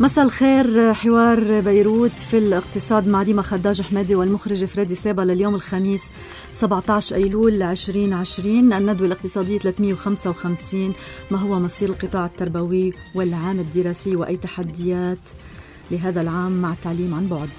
مساء الخير. حوار بيروت في الاقتصاد مع ديما خداج حمادي والمخرج فريدي سابا لليوم الخميس 17 أيلول 2020. الندوة الاقتصادية 355. ما هو مصير القطاع التربوي والعام الدراسي وأي تحديات لهذا العام مع التعليم عن بعد؟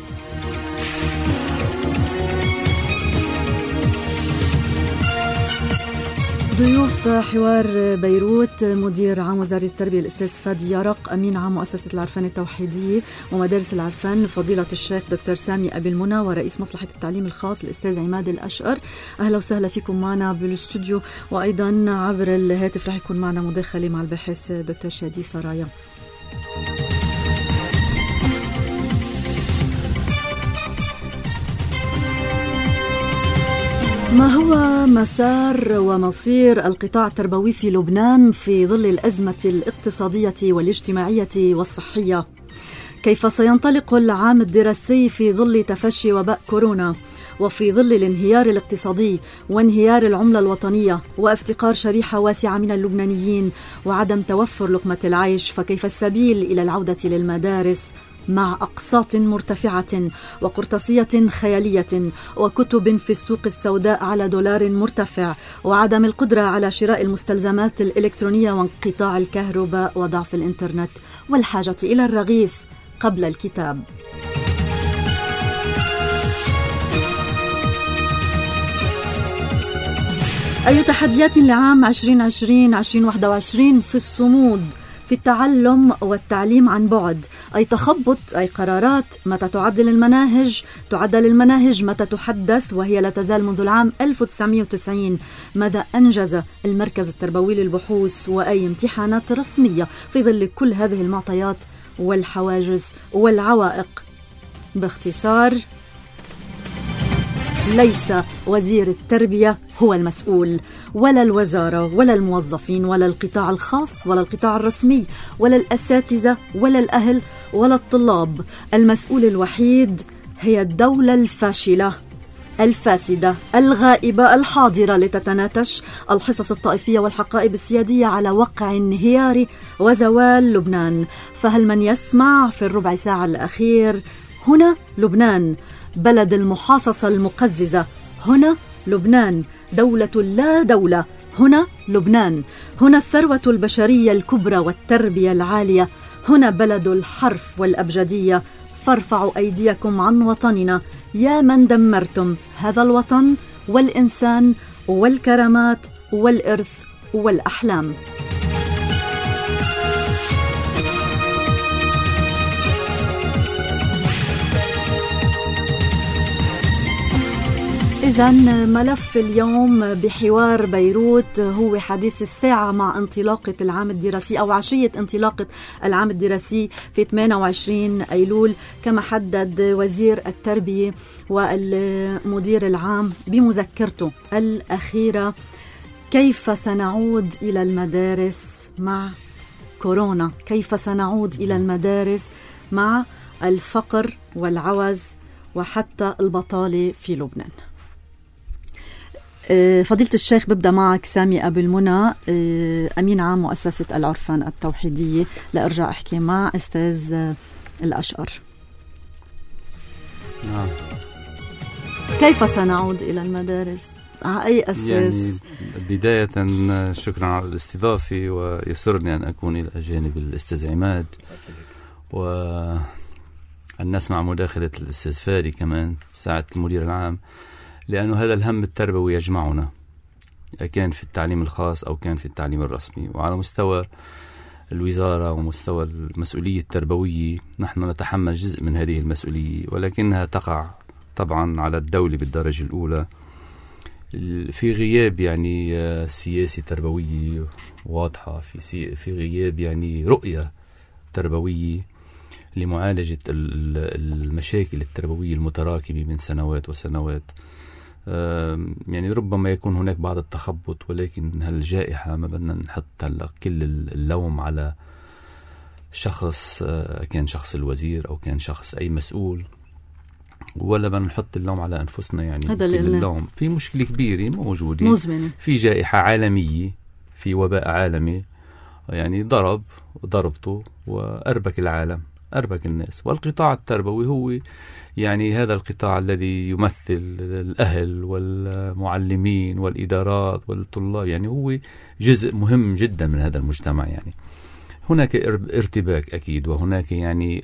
ضيوف حوار بيروت مدير عام وزارة التربية الأستاذ فادي يرق، أمين عام مؤسسة العرفان التوحيدية ومدارس العرفان فضيلة الشيخ دكتور سامي أبي المنى، ورئيس مصلحة التعليم الخاص الأستاذ عماد الأشقر. أهلا وسهلا فيكم معنا بالاستوديو، وأيضا عبر الهاتف رح يكون معنا مداخلة مع الباحث دكتور شادي سرايا. ما هو مسار ومصير القطاع التربوي في لبنان في ظل الأزمة الاقتصادية والاجتماعية والصحية؟ كيف سينطلق العام الدراسي في ظل تفشي وباء كورونا، وفي ظل الانهيار الاقتصادي وانهيار العملة الوطنية وافتقار شريحة واسعة من اللبنانيين وعدم توفر لقمة العيش؟ فكيف السبيل إلى العودة للمدارس مع أقساط مرتفعة وقرطاسية خيالية وكتب في السوق السوداء على دولار مرتفع وعدم القدرة على شراء المستلزمات الإلكترونية وانقطاع الكهرباء وضعف الإنترنت والحاجة إلى الرغيف قبل الكتاب؟ أي تحديات لعام 2020-2021 في الصمود في التعلم والتعليم عن بعد؟ أي تخبط، أي قرارات؟ متى تعدل المناهج؟ تعدل المناهج متى تحدث وهي لا تزال منذ العام 1990؟ ماذا أنجز المركز التربوي للبحوث؟ وأي امتحانات رسمية في ظل كل هذه المعطيات والحواجز والعوائق؟ باختصار، ليس وزير التربية هو المسؤول، ولا الوزارة ولا الموظفين ولا القطاع الخاص ولا القطاع الرسمي ولا الأساتذة ولا الأهل ولا الطلاب. المسؤول الوحيد هي الدولة الفاشلة الفاسدة الغائبة الحاضرة لتتناتش الحصص الطائفية والحقائب السيادية على وقع انهيار وزوال لبنان. فهل من يسمع في الربع ساعة الأخير؟ هنا لبنان، بلد المحاصصة المقززة، هنا لبنان، دولة لا دولة، هنا لبنان، هنا الثروة البشرية الكبرى والتربية العالية، هنا بلد الحرف والأبجدية. فارفعوا أيديكم عن وطننا يا من دمرتم هذا الوطن والإنسان والكرامات والإرث والأحلام. إذن ملف اليوم بحوار بيروت هو حديث الساعة مع انطلاقة العام الدراسي أو عشية انطلاقة العام الدراسي في 28 أيلول كما حدد وزير التربية والمدير العام بمذكرته الأخيرة. كيف سنعود إلى المدارس مع كورونا؟ كيف سنعود إلى المدارس مع الفقر والعوز وحتى البطالة في لبنان؟ فضيلة الشيخ، ببدأ معك سامي أبي المنى، أمين عام مؤسسة العرفان التوحيدية، لأرجع أحكي مع أستاذ الأشقر. نعم. كيف سنعود إلى المدارس؟ على أي أساس؟ يعني بداية شكرا على الاستضافة، ويسرني أن أكون إلى جانب الأستاذ عماد، وأن نسمع مداخلة الأستاذ فادي كمان ساعة المدير العام، لأنه هذا الهم التربوي يجمعنا، كان في التعليم الخاص أو كان في التعليم الرسمي. وعلى مستوى الوزارة ومستوى المسؤولية التربوية نحن نتحمل جزء من هذه المسؤولية، ولكنها تقع طبعا على الدولة بالدرجة الأولى في غياب يعني سياسة تربوية واضحة، في غياب يعني رؤية تربوية لمعالجة المشاكل التربوية المتراكمة من سنوات وسنوات. يعني ربما يكون هناك بعض التخبط، ولكن هالجائحة ما بدنا نحط كل اللوم على شخص، كان شخص الوزير أو كان شخص أي مسؤول، ولا بدنا نحط اللوم على أنفسنا. يعني كل اللوم في مشكلة كبيرة موجودة مزمنة، في جائحة عالمية، في وباء عالمي يعني ضرب وضربته وأربك العالم، أربك الناس. والقطاع التربوي هو يعني هذا القطاع الذي يمثل الأهل والمعلمين والإدارات والطلاب، يعني هو جزء مهم جدا من هذا المجتمع. يعني هناك ارتباك أكيد، وهناك يعني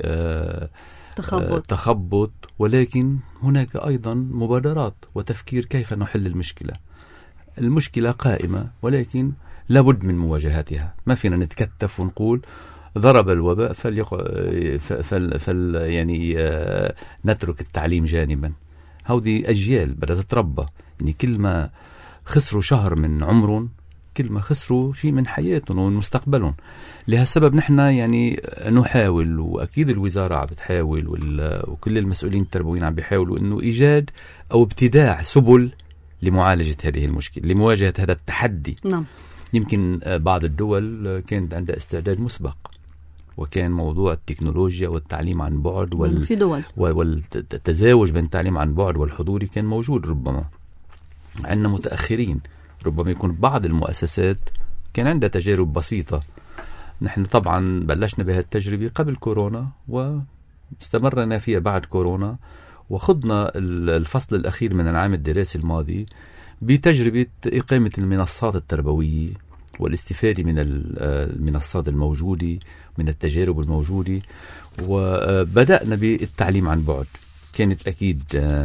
تخبط، ولكن هناك أيضا مبادرات وتفكير كيف نحل المشكلة. المشكلة قائمة، ولكن لابد من مواجهتها. ما فينا نتكتف ونقول ضرب الوباء يعني نترك التعليم جانبا. هذه أجيال بدأت تتربى، يعني كل ما خسروا شهر من عمرهم كل ما خسروا شيء من حياتهم ومن مستقبلهم. لهالسبب نحن يعني نحاول، وأكيد الوزارة عم بتحاول، وكل المسؤولين التربويين عم بيحاولوا إنه إيجاد أو ابتداع سبل لمعالجة هذه المشكلة، لمواجهة هذا التحدي. نعم. يمكن بعض الدول كانت عندها استعداد مسبق، وكان موضوع التكنولوجيا والتعليم عن بعد والتزاوج بين التعليم عن بعد والحضوري كان موجود. ربما عندنا متأخرين، ربما يكون بعض المؤسسات كان عندها تجارب بسيطة. نحن طبعا بلشنا بهالتجربة قبل كورونا واستمرنا فيها بعد كورونا، وخضنا الفصل الأخير من العام الدراسي الماضي بتجربة إقامة المنصات التربوية والاستفادة من المنصات الموجودة، من التجارب الموجودة. وبدأنا بالتعليم عن بعد. كانت أكيد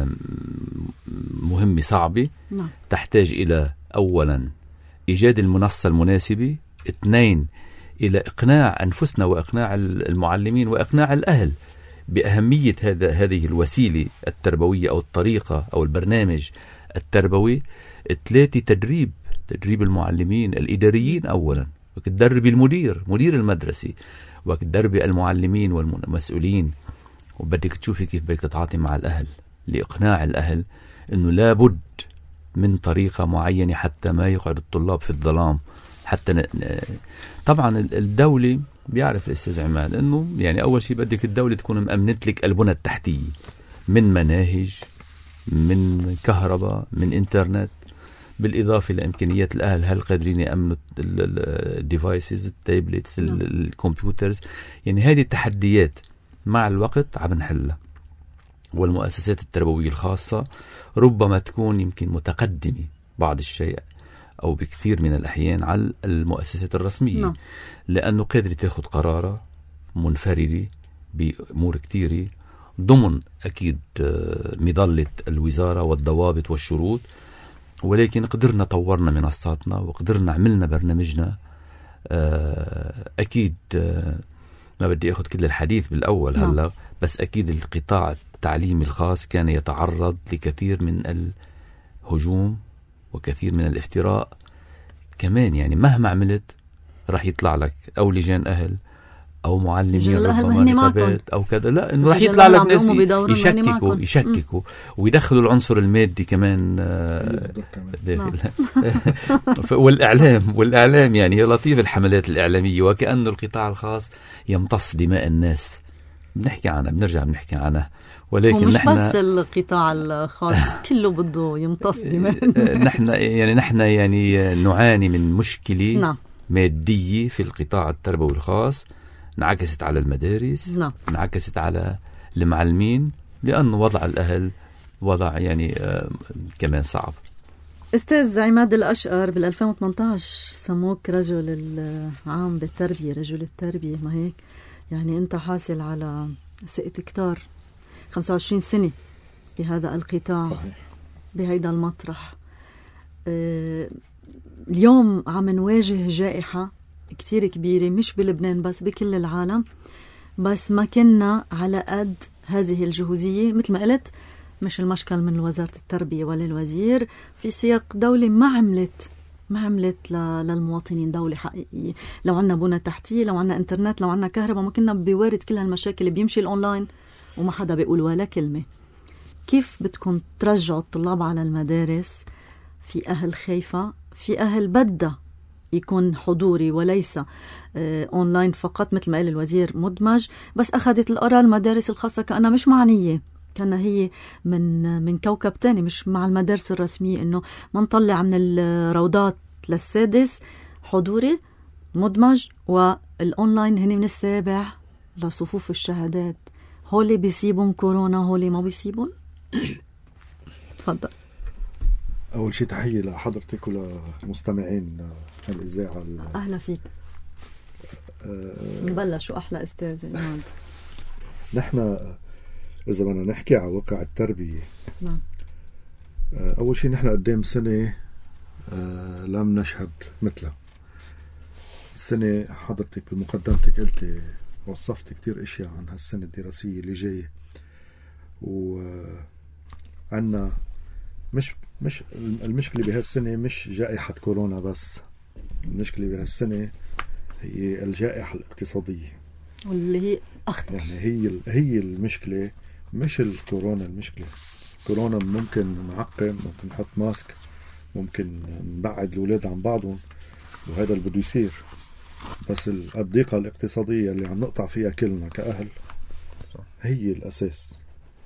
مهمة صعبة، تحتاج إلى أولا إيجاد المنصة المناسبة، 2 إلى إقناع أنفسنا وإقناع المعلمين وإقناع الأهل بأهمية هذه الوسيلة التربوية أو الطريقة أو البرنامج التربوي. 3 تدريب المعلمين الإداريين أولا، وكتدرب مدير المدرسة، وكتدرب المعلمين والمسؤولين، وبدك تشوفي كيف بدك تتعاطي مع الأهل لإقناع الأهل أنه لابد من طريقة معينة حتى ما يقعد الطلاب في الظلام. حتى طبعا الدولة بيعرف الأستاذ عماد أنه يعني أول شيء بدك الدولة تكون مأمنت لك البنى التحتية من مناهج، من كهرباء، من إنترنت، بالإضافة لإمكانيات الأهل هل قادرين يأمنوا الديفايسز، التابلتس، الكمبيوترز. يعني هذه التحديات مع الوقت عم نحلها. والمؤسسات التربوية الخاصة ربما تكون يمكن متقدمة بعض الشيء أو بكثير من الأحيان على المؤسسات الرسمية، لأنه قادرة تأخذ قرارة منفردة بأمور كثيرة ضمن أكيد مظلة الوزارة والضوابط والشروط. ولكن قدرنا طورنا منصاتنا وقدرنا عملنا برنامجنا. أكيد ما بدي أخذ كل الحديث بالأول هلأ، بس أكيد القطاع التعليمي الخاص كان يتعرض لكثير من الهجوم وكثير من الافتراء كمان. يعني مهما عملت راح يطلع لك أو لجان أهل أو معلمين ربما نقابات أو كذا، لا إنه راح يطلع لك ناس يشككوا ويدخلوا العنصر المادي كمان. والإعلام يعني لطيف الحملات الإعلامية، وكأنه القطاع الخاص يمتص دماء الناس. بنحكي عنها، بنرجع بنحكي عنها، ولكن مش بس القطاع الخاص كله بده يمتص دماء. نحن يعني نعاني من مشكلة مادية في القطاع التربوي الخاص، انعكست على المدارس، انعكست على المعلمين، لأنه وضع الأهل وضع يعني كمان صعب. أستاذ عماد الأشقر، بال2018 سموك رجل العام بالتربية، رجل التربية، ما هيك؟ يعني أنت حاصل على ثقة كتار، 25 سنة بهذا القطاع. صحيح. بهيدا المطرح. اليوم عم نواجه جائحة كتير كبيرة، مش بلبنان بس، بكل العالم. بس ما كنا على قد هذه الجهوزية. مثل ما قلت، مش المشكل من وزارة التربية ولا الوزير، في سياق دولة ما عملت للمواطنين دولة حقيقية. لو عنا بنى تحتية، لو عنا انترنت، لو عنا كهرباء، ما كنا بوارد كل هالمشاكل. بيمشي الأونلاين وما حدا بيقول ولا كلمة. كيف بدكم ترجعوا الطلاب على المدارس؟ في أهل خايفة، في أهل بدها يكون حضوري وليس أونلاين فقط، مثل ما قال الوزير مدمج. بس أخذت القرار المدارس الخاصة كأنها مش معنية، كان هي من كوكب تاني، مش مع المدارس الرسمية، إنه ما نطلع من الروضات للسادس حضوري مدمج الأونلاين هني من السابع لصفوف الشهادات، هولي بيصيبون كورونا هولي ما بيصيبون؟ تفضل. أول شيء تحية لحضرتك وللمستمعين الإذاعة. أهلا فيك. نبلش أحلى أستاذ إماد. نحن إذا بدنا نحكي على واقع التربية، نعم. أول شيء نحن قدام سنة لم نشهد مثلها. السنة حضرتك بمقدمتك قلتي وصفت كتير اشياء عن هالسنة الدراسية اللي جاية، وعنا مش المشكلة بهالسنة مش جائحة كورونا بس، المشكلة بهالسنة هي الجائحة الاقتصادية واللي هي أخطر. يعني هي المشكلة، مش الكورونا. المشكلة كورونا ممكن نعقم، ممكن نحط ماسك، ممكن نبعد الأولاد عن بعضهم، وهذا اللي بده يصير. بس الضيقة الاقتصادية اللي عم نقطع فيها كلنا كأهل هي الأساس.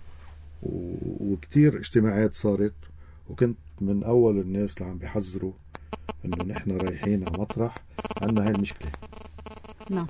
وكتير اجتماعات صارت، وكنت من أول الناس اللي عم بيحذروا إنه نحن رايحين على مطرح عنا هاي المشكلة. نعم.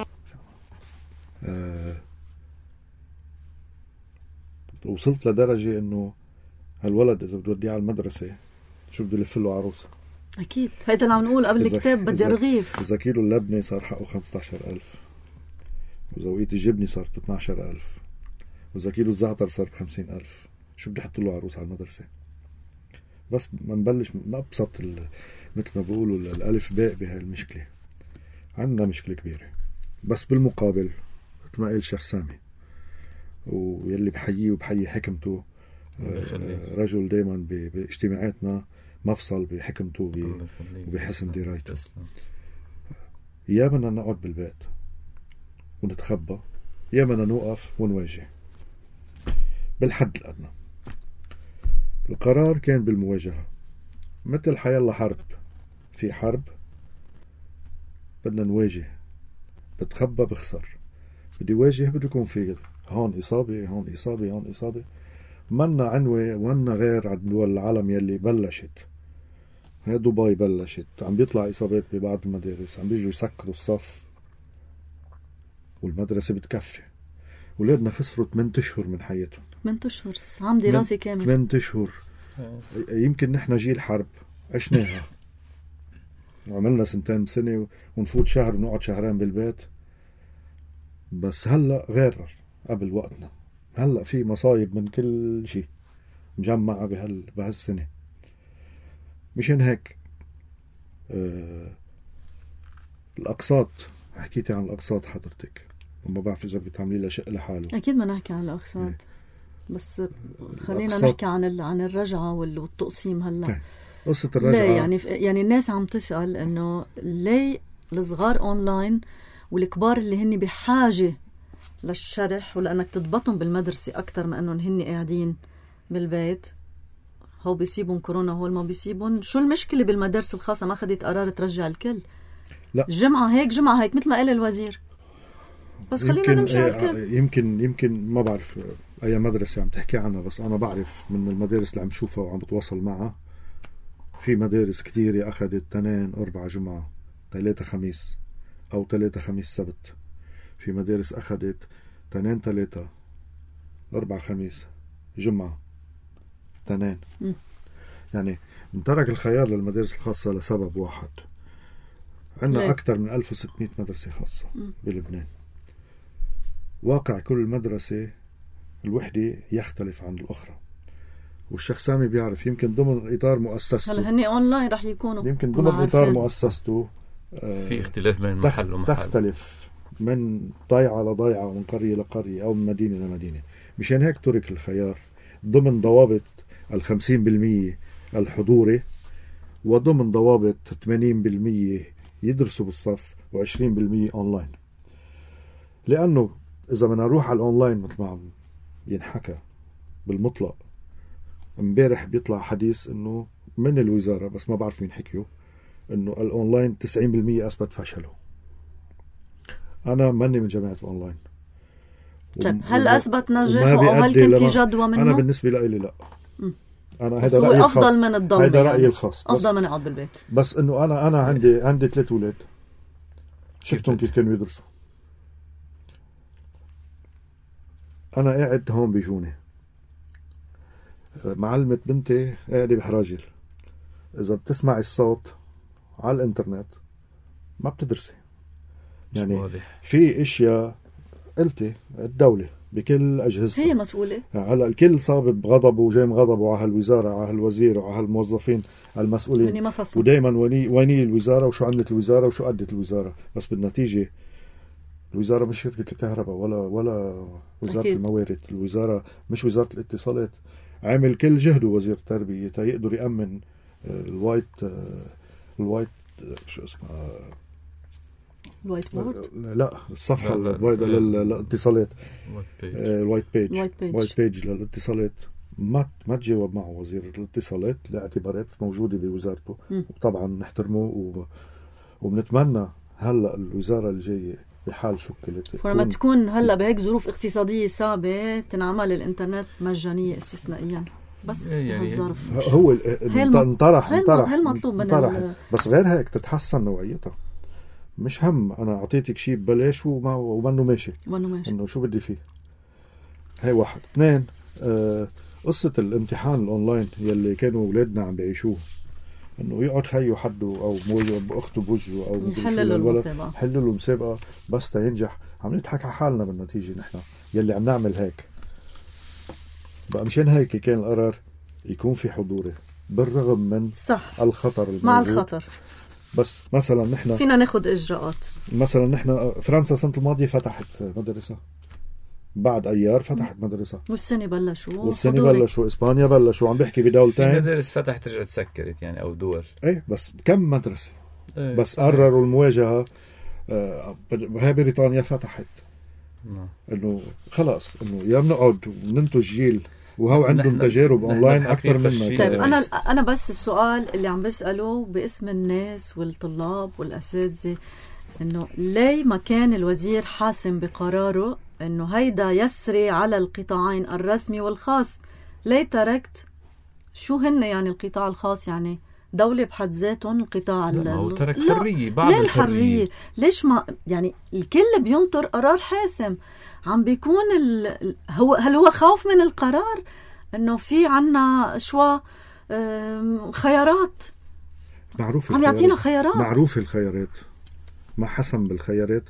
وصلت لدرجة إنه هالولد إذا بده يوديه على المدرسة شو بده يلف له عروسة. أكيد هيدا اللي عم نقول قبل الكتاب. بدي رغيف. إذا كيلو اللبنة صار حقه 15,000، وإذا وقيت الجبنة صارت 12,000، وإذا كيلو الزعتر صار 50,000، شو بدي أحط له عروس على المدرسة؟ بس ما نبلش من أبسط مثل ما بقولوا الألف باء بهاي المشكلة. عندنا مشكلة كبيرة، بس بالمقابل مثل ما قال شيخ سامي ويلي بحييه وبحيي حكمته، رجل دايما باجتماعاتنا مفصل بحكمته وبحسن درايته. يا بدنا نقعد بالبيت ونتخبى، يا بدنا نوقف ونواجه بالحد الأدنى. القرار كان بالمواجهة، مثل حيالله حرب، في حرب بدنا نواجه. بتخبى بخسر، بدي واجه، بده يكون في هون إصابة هون إصابة هون إصابة. منا عنوة ومنا غير عند دول العالم يلي بلشت. هي دبي بلشت، عم بيطلع إصابات ببعض المدارس، عم بيجوا يسكروا الصف والمدرسة بتكفي. ولادنا خسروا 8 أشهر من حياتهم. 8 أشهر عام دراسي كامل. 8 أشهر. يمكن نحن جيل حرب عشناها، وعملنا 2 سنة ونفوت شهر ونقعد شهرين بالبيت. بس هلأ غير قبل وقتنا. هلأ في مصايب من كل شيء مجمعة بهالسنة. مشان هيك الأقساط، حكيتي عن الأقساط حضرتك، وما بعرف إذا بتعملي لها شق لحاله. أكيد ما نحكي عن الأقساط، بس خلينا نحكي عن الرجعة والتقسيم. هلا قصة الرجعة ليه يعني الناس عم تسأل إنه ليه الصغار أونلاين والكبار اللي هن بحاجة للشرح ولأنك تضبطهم بالمدرسة أكتر ما أنهم هن قاعدين بالبيت، هو بيصيبون كورونا هو ما بيصيبون. شو المشكلة بالمدارس الخاصة؟ ما خدت قرار ترجع الكل؟ لا، جمعة هيك مثل ما قال الوزير. بس خلينا نمشي على الكل. يمكن ما بعرف أي مدرسة عم تحكي عنها، بس أنا بعرف من المدارس اللي عم شوفها وعم بتواصل معها، في مدارس كتيرة أخذت 2 4 جمعة 3 خميس أو 3 خميس سبت. في مدارس أخذت 2 3 4 خميس جمعة 2. يعني بنترك الخيار للمدارس الخاصة لسبب واحد. عندنا أكثر من 1600 مدرسة خاصة بلبنان. واقع كل مدرسة الوحدة يختلف عن الأخرى، والشيخ سامي بيعرف. يمكن ضمن إطار مؤسسته، هلا هني أونلاين رح يكونوا، يمكن ضمن إطار مؤسسته في اختلاف بين محل ومحل، تختلف من ضيعة لضيعة ومن قرية لقرية أو من مدينة لمدينة. مشان هيك ترك الخيار ضمن ضوابط 50% الحضوري، وضمن ضوابط 80% يدرسوا بالصف و20% أونلاين. لأنه إذا بدنا نروح على الأونلاين مثل ما عم ينحكى بالمطلق، امبارح بيطلع حديث إنه من الوزارة، بس ما بعرف مين حكيه، إنه الأونلاين 90% أثبت فشله. أنا ماني من جماعة الأونلاين. طيب هل أثبت نجاح أو هل كان في جدوى منه؟ أنا بالنسبة لي لا. أنا هذا رأيي الخاص. أفضل من الضل، هذا رأيي الخاص. أفضل من أقعد بالبيت. بس إنه أنا عندي 3 أولاد، شفتهم كيف كانوا يدرسوا. أنا قاعد هون بيجوني معلمة بنتي قاعدة بحراجل، إذا بتسمعي الصوت على الإنترنت ما بتدرسي. يعني في اشياء قلتي الدولة بكل أجهزتها هي مسؤولة. هلا الكل صاب بغضبه وجاي غضبه على الوزارة، على الوزير وعلى الموظفين المسؤولين، ودائما ويني الوزارة وشو عملت الوزارة وشو أدت الوزارة. بس بالنتيجة الوزارة مش شركة الكهرباء ولا وزارة أكيد. الموارد. الوزارة مش وزارة الاتصالات. عامل كل جهده وزير التربية تيقدر يأمن الوايت شو اسمها الوايت بورد، لا الصفحة البيضاء للاتصالات، الوايت بيج للاتصالات. ما تجاوب معه وزير الاتصالات لاعتبارات موجودة بوزارته، وطبعا نحترمه وبنتمنى هلا الوزارة الجاية بحال شكلت فلما تكون هلا بهيك ظروف اقتصادية صعبة تنعمل الانترنت مجانية استثنائيا. بس يعني هالظرف هو انطرح المطلوب من بس غير هيك تتحسن نوعيتها. مش هم انا اعطيتك شيء ببلاش ومنه ماشي انه شو بدي فيه. هاي واحد. اثنين، قصة الامتحان الاونلاين يلي كانوا اولادنا عم بيعيشوه، انه يقعد خيه حده او اخته بوجهه او يحللوا المسابقة بس تينجح. عم نضحك على حالنا بالنتيجة نحن يلي عم نعمل هيك. بقى مشان هيك كان القرار يكون في حضوري بالرغم من صح الخطر الموجود. مع الخطر. بس مثلا نحن فينا ناخد إجراءات. مثلا نحن فرنسا السنة الماضية فتحت مدرسة، بعد أيار فتحت مدرسة، والسنة بلشوا إسبانيا بلشوا. عم بحكي بدولتين مدارس فتحت رجعت سكرت يعني، أو دول ايه بس كم مدرسة بس قرروا المواجهة. هاي بريطانيا فتحت انه خلاص انه يا بنقعد وننتج جيل وهو عندهم تجارب اونلاين اكثر منا. طيب انا بس السؤال اللي عم بساله باسم الناس والطلاب والاساتذه، انه ليه ما كان الوزير حاسم بقراره انه هيدا يسري على القطاعين الرسمي والخاص؟ ليه تركت شو هن يعني القطاع الخاص؟ يعني دولة بحد ذاتهم القطاع هو ترك حرية بعض الحرية. ليش ما يعني الكل بينطر قرار حاسم؟ عم بيكون هل هو خوف من القرار انه في عنا شوى خيارات؟ معروف عم يعطينا خيارات، معروف الخيارات، ما حسم بالخيارات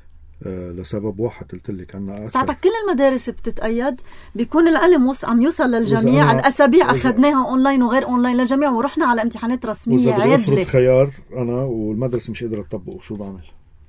لسبب واحد قلت لك عنا. ساعتها كل المدارس بتتأيد، بيكون العلم عم يوصل للجميع. الأسابيع أخذناها أونلاين وغير أونلاين للجميع، ورحنا على امتحانات رسمية عادلة. أفرض خيار أنا والمدرسة مش قادرة تطبقه، شو بعمل؟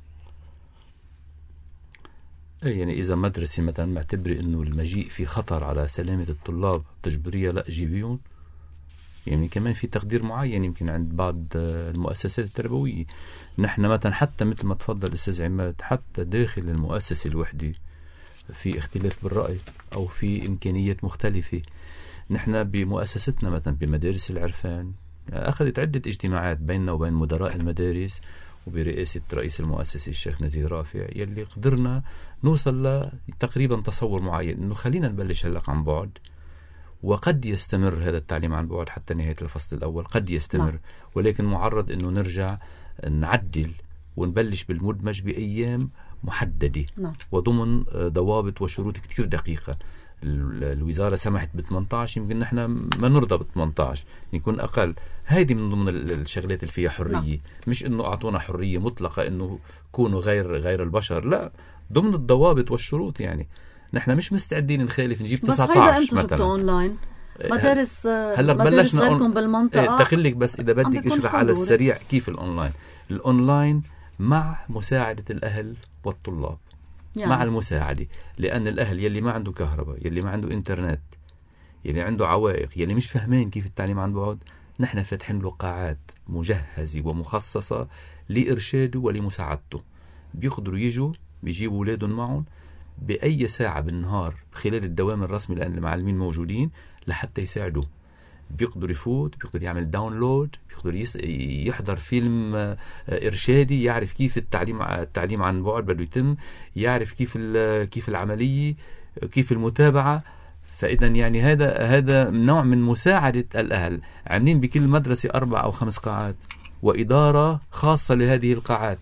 يعني إذا مدرسة مثلا معتبرة إنه المجيء في خطر على سلامة الطلاب تجبرية، لا جيبيون. يعني كمان في تقدير معين يمكن عند بعض المؤسسات التربوية. نحن مثلا حتى مثل ما تفضل أستاذ عماد، حتى داخل المؤسسة الوحدة في اختلاف بالرأي أو في إمكانيات مختلفة. نحن بمؤسستنا مثلا بمدارس العرفان أخذت عدة اجتماعات بيننا وبين مدراء المدارس وبرئاسة رئيس المؤسسة الشيخ نزيه رافع، يلي قدرنا نوصل لتقريبا تصور معين إنه خلينا نبلش هلأ عن بعد، وقد يستمر هذا التعليم عن بعد حتى نهاية الفصل الأول، قد يستمر، ولكن معرض إنه نرجع نعدل ونبلش بالمدمج بأيام محددة وضمن ضوابط وشروط كتير دقيقة. الوزارة سمحت ب18، يمكن نحن ما نرضى ب18، يكون أقل. هذه من ضمن الشغلات اللي فيها حرية، مش إنه أعطونا حرية مطلقة إنه كونوا غير البشر، لا، ضمن الضوابط والشروط. يعني نحن مش مستعدين نخالف نجيب 19 مثلا. أونلاين مدارس هلا بلشنا لكم بالمنطقة. تخليك بس إذا بدك اشرح على السريع كيف الأونلاين مع مساعدة الأهل والطلاب، يعني مع المساعدة، لأن الأهل يلي ما عنده كهرباء، يلي ما عنده إنترنت، يلي عنده عوائق، يلي مش فهمين كيف التعليم عن بعد، نحن فاتحين له قاعات مجهزة ومخصصة لإرشاده ولمساعدته. بيقدروا يجوا بيجيبوا أولادهم معهم بأي ساعة بالنهار خلال الدوام الرسمي، لأن المعلمين موجودين لحتى يساعدوا. بيقدر يفوت، بيقدر يعمل داونلود، بيقدر يحضر فيلم إرشادي، يعرف كيف التعليم عن بعد بده يتم، يعرف كيف العملية، كيف المتابعة. فإذا يعني هذا نوع من مساعدة الأهل. عاملين بكل مدرسة 4 أو 5 قاعات وإدارة خاصة لهذه القاعات.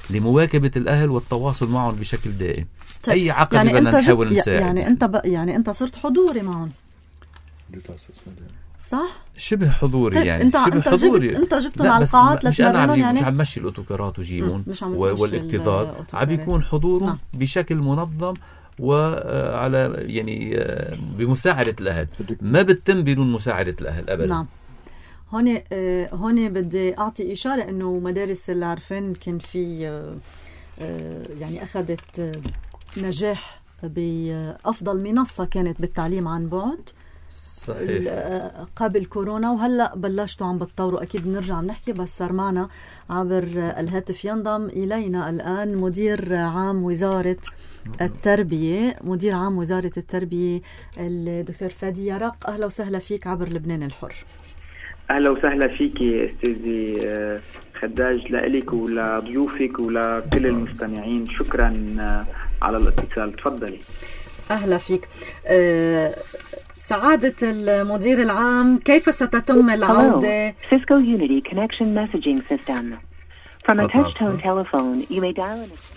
لمواكبة الأهل والتواصل معهم بشكل دائم. طيب. أي عقبة يعني بدنا نحاول نساعد. يعني أنت صرت حضوري معهم، صح؟ شبه حضوري. طيب. يعني انت شبه حضوري. انت جبتهم على القاعات لتمرنهم، يعني مش عم مشي الاوتوكارات وجيبهم والاكتظاظ، عم بيكون حضورهم بشكل منظم وعلى يعني بمساعدة الأهل. ما بتتم بدون مساعدة الأهل أبدا. نعم. هون بدي أعطي إشارة إنه مدارس العرفان كان في يعني أخذت نجاح بأفضل منصة كانت بالتعليم عن بعد. صحيح. قبل كورونا، وهلأ بلشتوا عم بتطوروا. أكيد بنرجع نحكي، بس صار معنا عبر الهاتف ينضم إلينا الآن مدير عام وزارة التربية، الدكتور فادي يرق. أهلا وسهلا فيك عبر لبنان الحر. أهلا وسهلا فيك أستاذي خداج، لإلك ولضيوفك ولكل المستمعين. شكرا على الاتصال. تفضلي. أهلا فيك. سعادة المدير العام، كيف ستتم العودة؟ Cisco Unity Connection Messaging System. From a touch-tone telephone, you may dial in.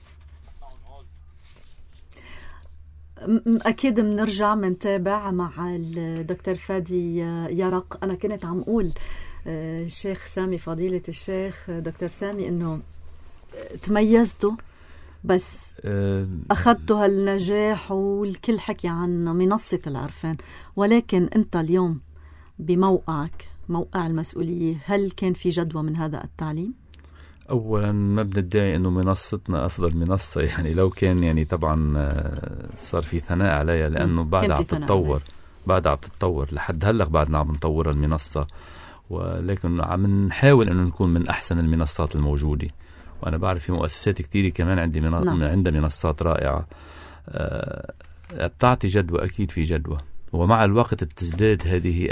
أكيد منرجع منتابع مع الدكتور فادي يرق. أنا كنت عم أقول الشيخ سامي، فضيلة الشيخ دكتور سامي، إنه تميزتوا، بس أخذتوا هالنجاح والكل حكي عن منصة العرفان، ولكن أنت اليوم بموقعك، موقع المسؤولية، هل كان في جدوى من هذا التعليم؟ أولا ما بندعي أنه منصتنا أفضل منصة، يعني لو كان يعني طبعا صار في ثناء عليها، لأنه بعدها عم تتطور لحد هلأ، بعدنا عم نطور المنصة، ولكن عم نحاول أنه نكون من أحسن المنصات الموجودة. وأنا بعرف في مؤسسات كتير كمان عندها منصات رائعة بتعطي جدوى. أكيد في جدوى، ومع الوقت بتزداد هذه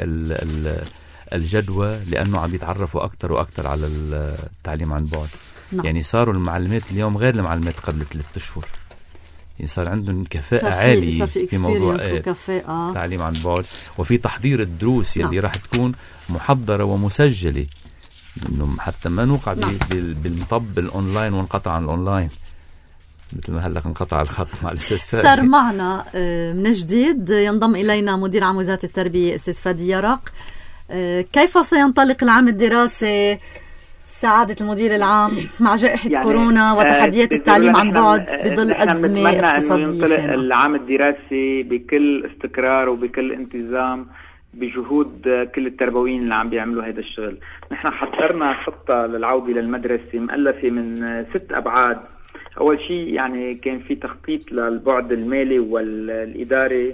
الجدوى، لأنه عم يتعرفوا أكتر وأكتر على التعليم عن بعد. يعني صاروا المعلمات اليوم غير المعلمات قبل 3 أشهر، يعني صار عندهم كفاءة عالية في موضوع التعليم عن بعد، وفي تحضير الدروس اللي راح تكون محضرة ومسجلة، إنه حتى ما نوقع بالمطب الأونلاين ونقطع عن الأونلاين مثل ما هلأ انقطع الخط مع الأستاذ فادي. صار معنا من جديد ينضم إلينا مدير عام وزارة التربية أستاذ فادي يرق. كيف سينطلق العام الدراسي سعادة المدير العام مع جائحة كورونا وتحديات التعليم عن بعد بظل أزمة اقتصادية؟ ينطلق العام الدراسي بكل استقرار وبكل انتظام بجهود كل التربويين اللي عم بيعملوا هذا الشغل. نحن حضرنا خطة للعودة للمدرسة مؤلفة من 6 أبعاد. أول شيء يعني كان في تخطيط للبعد المالي والإداري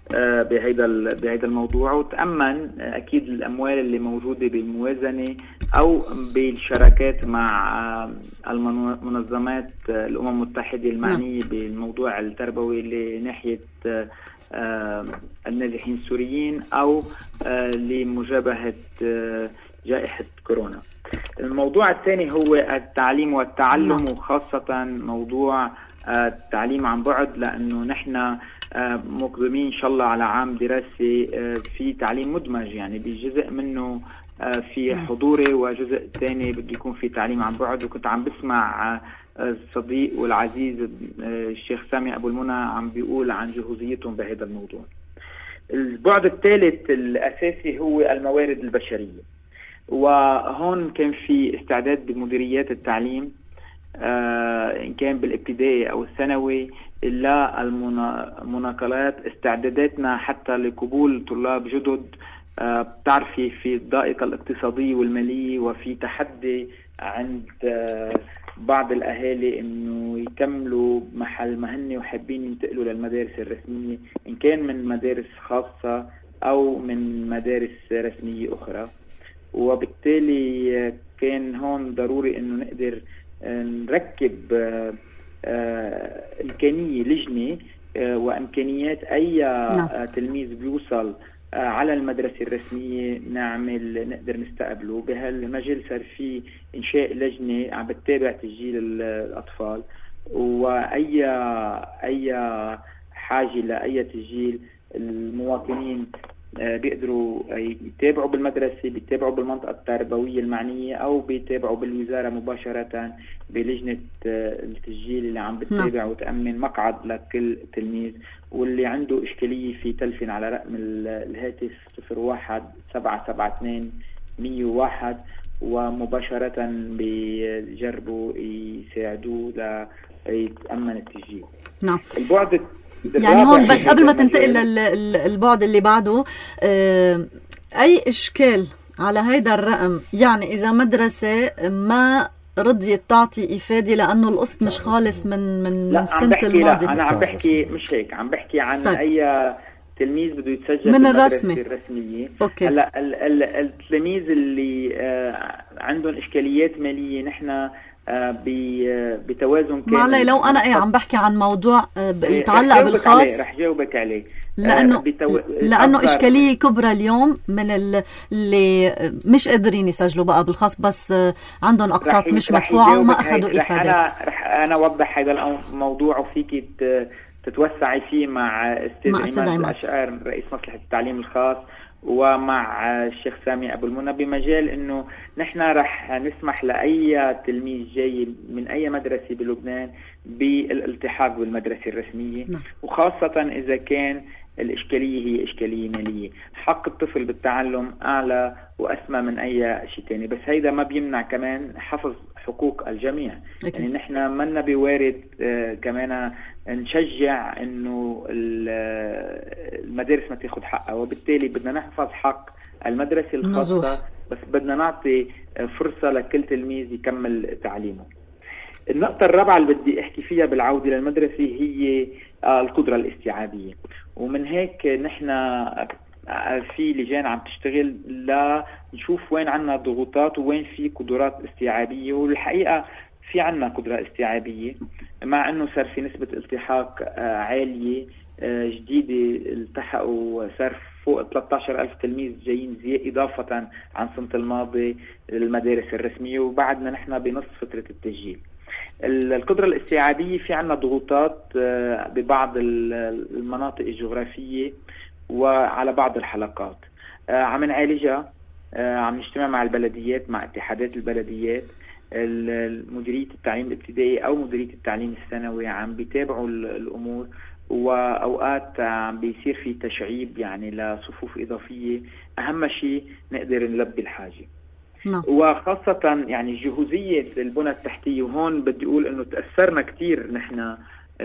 بهذا الموضوع، وتأمن أكيد الأموال اللي موجودة بالموازنة أو بالشراكات مع المنظمات الأمم المتحدة المعنية بالموضوع التربوي لناحية النازحين السوريين أو لمجابهة جائحة كورونا. الموضوع الثاني هو التعليم والتعلم، وخاصة موضوع التعليم عن بعد، لأنه نحن مقدمين إن شاء الله على عام دراسي في تعليم مدمج، يعني بجزء منه في حضوري وجزء ثاني بده يكون في تعليم عن بعد. وكنت عم بسمع الصديق والعزيز الشيخ سامي أبو المنى عم بيقول عن جهوزيتهم بهذا الموضوع. البعد الثالث الأساسي هو الموارد البشرية، وهون كان في استعداد بمديريات التعليم إن كان بالابتدائي أو الثانوي إلا المناقلات، استعداداتنا حتى لقبول طلاب جدد. بتعرفي في الضائقة الاقتصادية والمالية، وفي تحدي عند بعض الأهالي إنه يكملوا محل مهني وحابين ينتقلوا للمدارس الرسمية، إن كان من مدارس خاصة أو من مدارس رسمية أخرى. وبالتالي كان هون ضروري إنه نقدر نركب إمكانية لجنة وإمكانيات أي تلميذ بيوصل على المدرسة الرسمية نقدر نستقبله. بهالمجال صار في إنشاء لجنة عم بتتابع تسجيل الأطفال، وأي حاجة لأي تسجيل المواطنين بيقدروا يتابعوا بالمدرسة، بيتابعوا بالمنطقة التربوية المعنية، أو بيتابعوا بالوزارة مباشرة بلجنة التسجيل اللي عم بتتابع وتأمن مقعد لكل تلميذ. واللي عنده إشكالية في تلفن على رقم الهاتف 01-772-101 ومباشرة بيجربوا يساعدوه ليتأمن التسجيل. نعم. البعد يعني هون بس قبل ما تنتقل للبعد اللي بعده، أي إشكال على هيدا الرقم؟ يعني إذا مدرسة ما رضيت تعطي إفادة لأنه القسط مش خالص من السنة الماضية. لا أنا عم بحكي مش هيك، عم بحكي عن طيب. أي تلميذ بده يتسجل من الرسمية. هلا التلاميذ اللي عندهم إشكاليات مالية نحن بتوازن كامل. معلي لو أنا عم بحكي عن موضوع يتعلق بالخاص رح جاوبك عليه، لأنه إشكالية كبرى اليوم من اللي مش قادرين يسجلوا بقى بالخاص، بس عندهم أقساط مش مدفوعة وما أخذوا إفادات. أنا أوضح هذا الموضوع وفيك تتوسعي فيه مع أستاذ عماد الأشقر رئيس مصلحة التعليم الخاص، ومع الشيخ سامي أبو المنى، بمجال إنه نحن رح نسمح لأي تلميذ جاي من أي مدرسة بلبنان بالالتحاق بالمدرسة الرسمية. وخاصة إذا كان الإشكالية هي إشكالية مالية. حق الطفل بالتعلم أعلى وأسمى من أي شيء تاني، بس هيدا ما بيمنع كمان حفظ حقوق الجميع. يعني نحن منا بوارد كمان نشجع إنه المدارس ما تاخد حقها، وبالتالي بدنا نحفظ حق المدرسة الخاصة، بس بدنا نعطي فرصة لكل تلميذ يكمل تعليمه. النقطة الرابعة اللي بدي أحكي فيها بالعودة للمدرسة هي القدرة الاستيعابية. ومن هيك نحن في لجان عم تشتغل لنشوف وين عنا ضغوطات ووين في قدرات استيعابية. والحقيقة في عنا قدرة استيعابية، مع أنه صار في نسبة التحاق عالية جديدة، التحقوا صار فوق 13,000 تلميذ جايين إضافة عن سنة الماضي للمدارس الرسمية، وبعدنا نحن بنصف فترة التسجيل. القدرة الاستيعابية في عنا ضغوطات ببعض المناطق الجغرافية وعلى بعض الحلقات، عم نعالجها. عم نجتمع مع البلديات، مع اتحادات البلديات، مديرية التعليم الابتدائي أو مديرية التعليم الثانوي عم بيتابعوا الأمور، وأوقات عم بيصير في تشعيب يعني لصفوف إضافية. أهم شيء نقدر نلبي الحاجة. وخاصة يعني جهوزية البنى التحتية. وهون بدي أقول أنه تأثرنا كتير نحن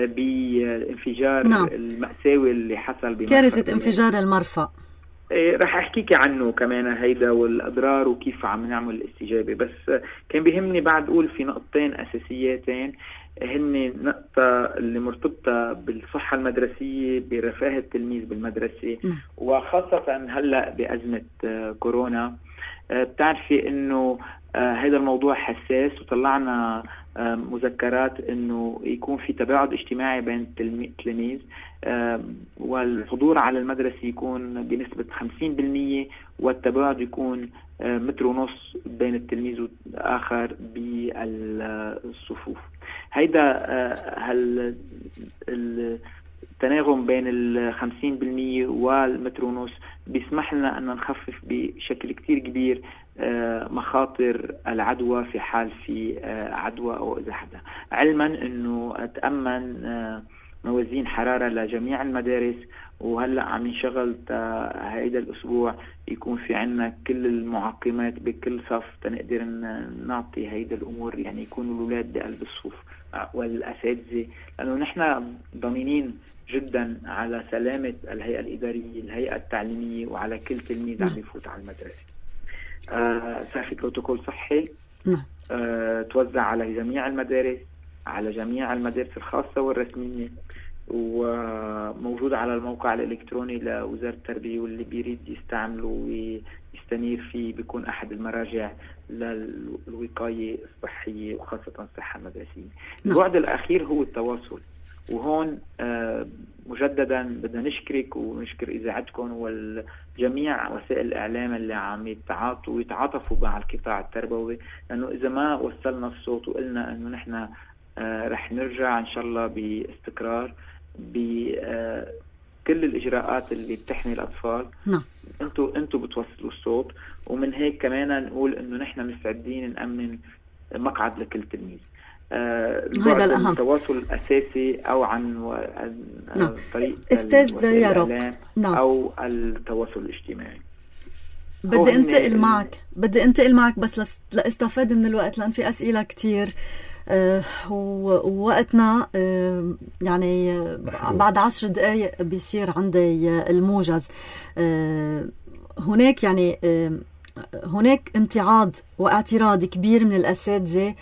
بانفجار المأساوي اللي حصل كارثة انفجار المرفأ. رح أحكيك عنه كمان هيدا والأضرار وكيف عم نعمل الاستجابة. بس كان بيهمني بعد أقول في نقطتين أساسيتين، هن نقطة اللي مرتبطة بالصحة المدرسية، برفاه التلميذ بالمدرسة، وخاصة هلأ بأزمة كورونا. بتعرفي انه هذا الموضوع حساس، وطلعنا مذكرات انه يكون في تباعد اجتماعي بين التلاميذ، والحضور على المدرسة يكون بنسبة 50%، والتباعد يكون 1.5 متر بين التلميذ والآخر بالصفوف. هيدا التناغم بين 50% والمتر ونص بيسمح لنا أن نخفف بشكل كتير كبير مخاطر العدوى في حال في عدوى أو إزاحة، علما أنه تأمن موازين حرارة لجميع المدارس. وهلأ عم نشغل هيدا الأسبوع يكون في عنا كل المعقمات بكل صف تنقدر نعطي هيدا الأمور، يعني يكونوا الأولاد بقلب الصف والأساتذة، لأنه نحن ضامنين جدا على سلامة الهيئة الإدارية، الهيئة التعليمية، وعلى كل تلميذ عم يفوت على المدرسة. صار في بروتوكول صحي توزع على جميع المدارس، على جميع المدارس الخاصة والرسمية، وموجود على الموقع الإلكتروني لوزارة التربية، واللي بيريد يستعمله ويستنير فيه بيكون أحد المراجع للوقاية الصحية وخاصة الصحة المدرسية. البعد الأخير هو التواصل، وهون مجددا بدنا نشكرك ونشكر إذاعتكم والجميع وسائل الإعلام اللي عم يتعاطفوا مع القطاع التربوي، لأنه إذا ما وصلنا الصوت وقلنا أنه نحن رح نرجع إن شاء الله باستقرار بكل كل الإجراءات اللي بتحمي الأطفال. نعم. انتوا بتوصلوا الصوت، ومن هيك كمان نقول إنه نحن مستعدين نأمن مقعد لكل تلميذ. هذا الأهم. التواصل الأساسي أو عن طريق أستاذ يارق، نعم. أو التواصل الاجتماعي. بدي انتقل معك بس لاستفاد من الوقت، لأن في أسئلة كتير ووقتنا يعني بعد 10 دقايق بيصير عندي الموجز. هناك يعني هناك امتعاض واعتراض كبير من الأساتذة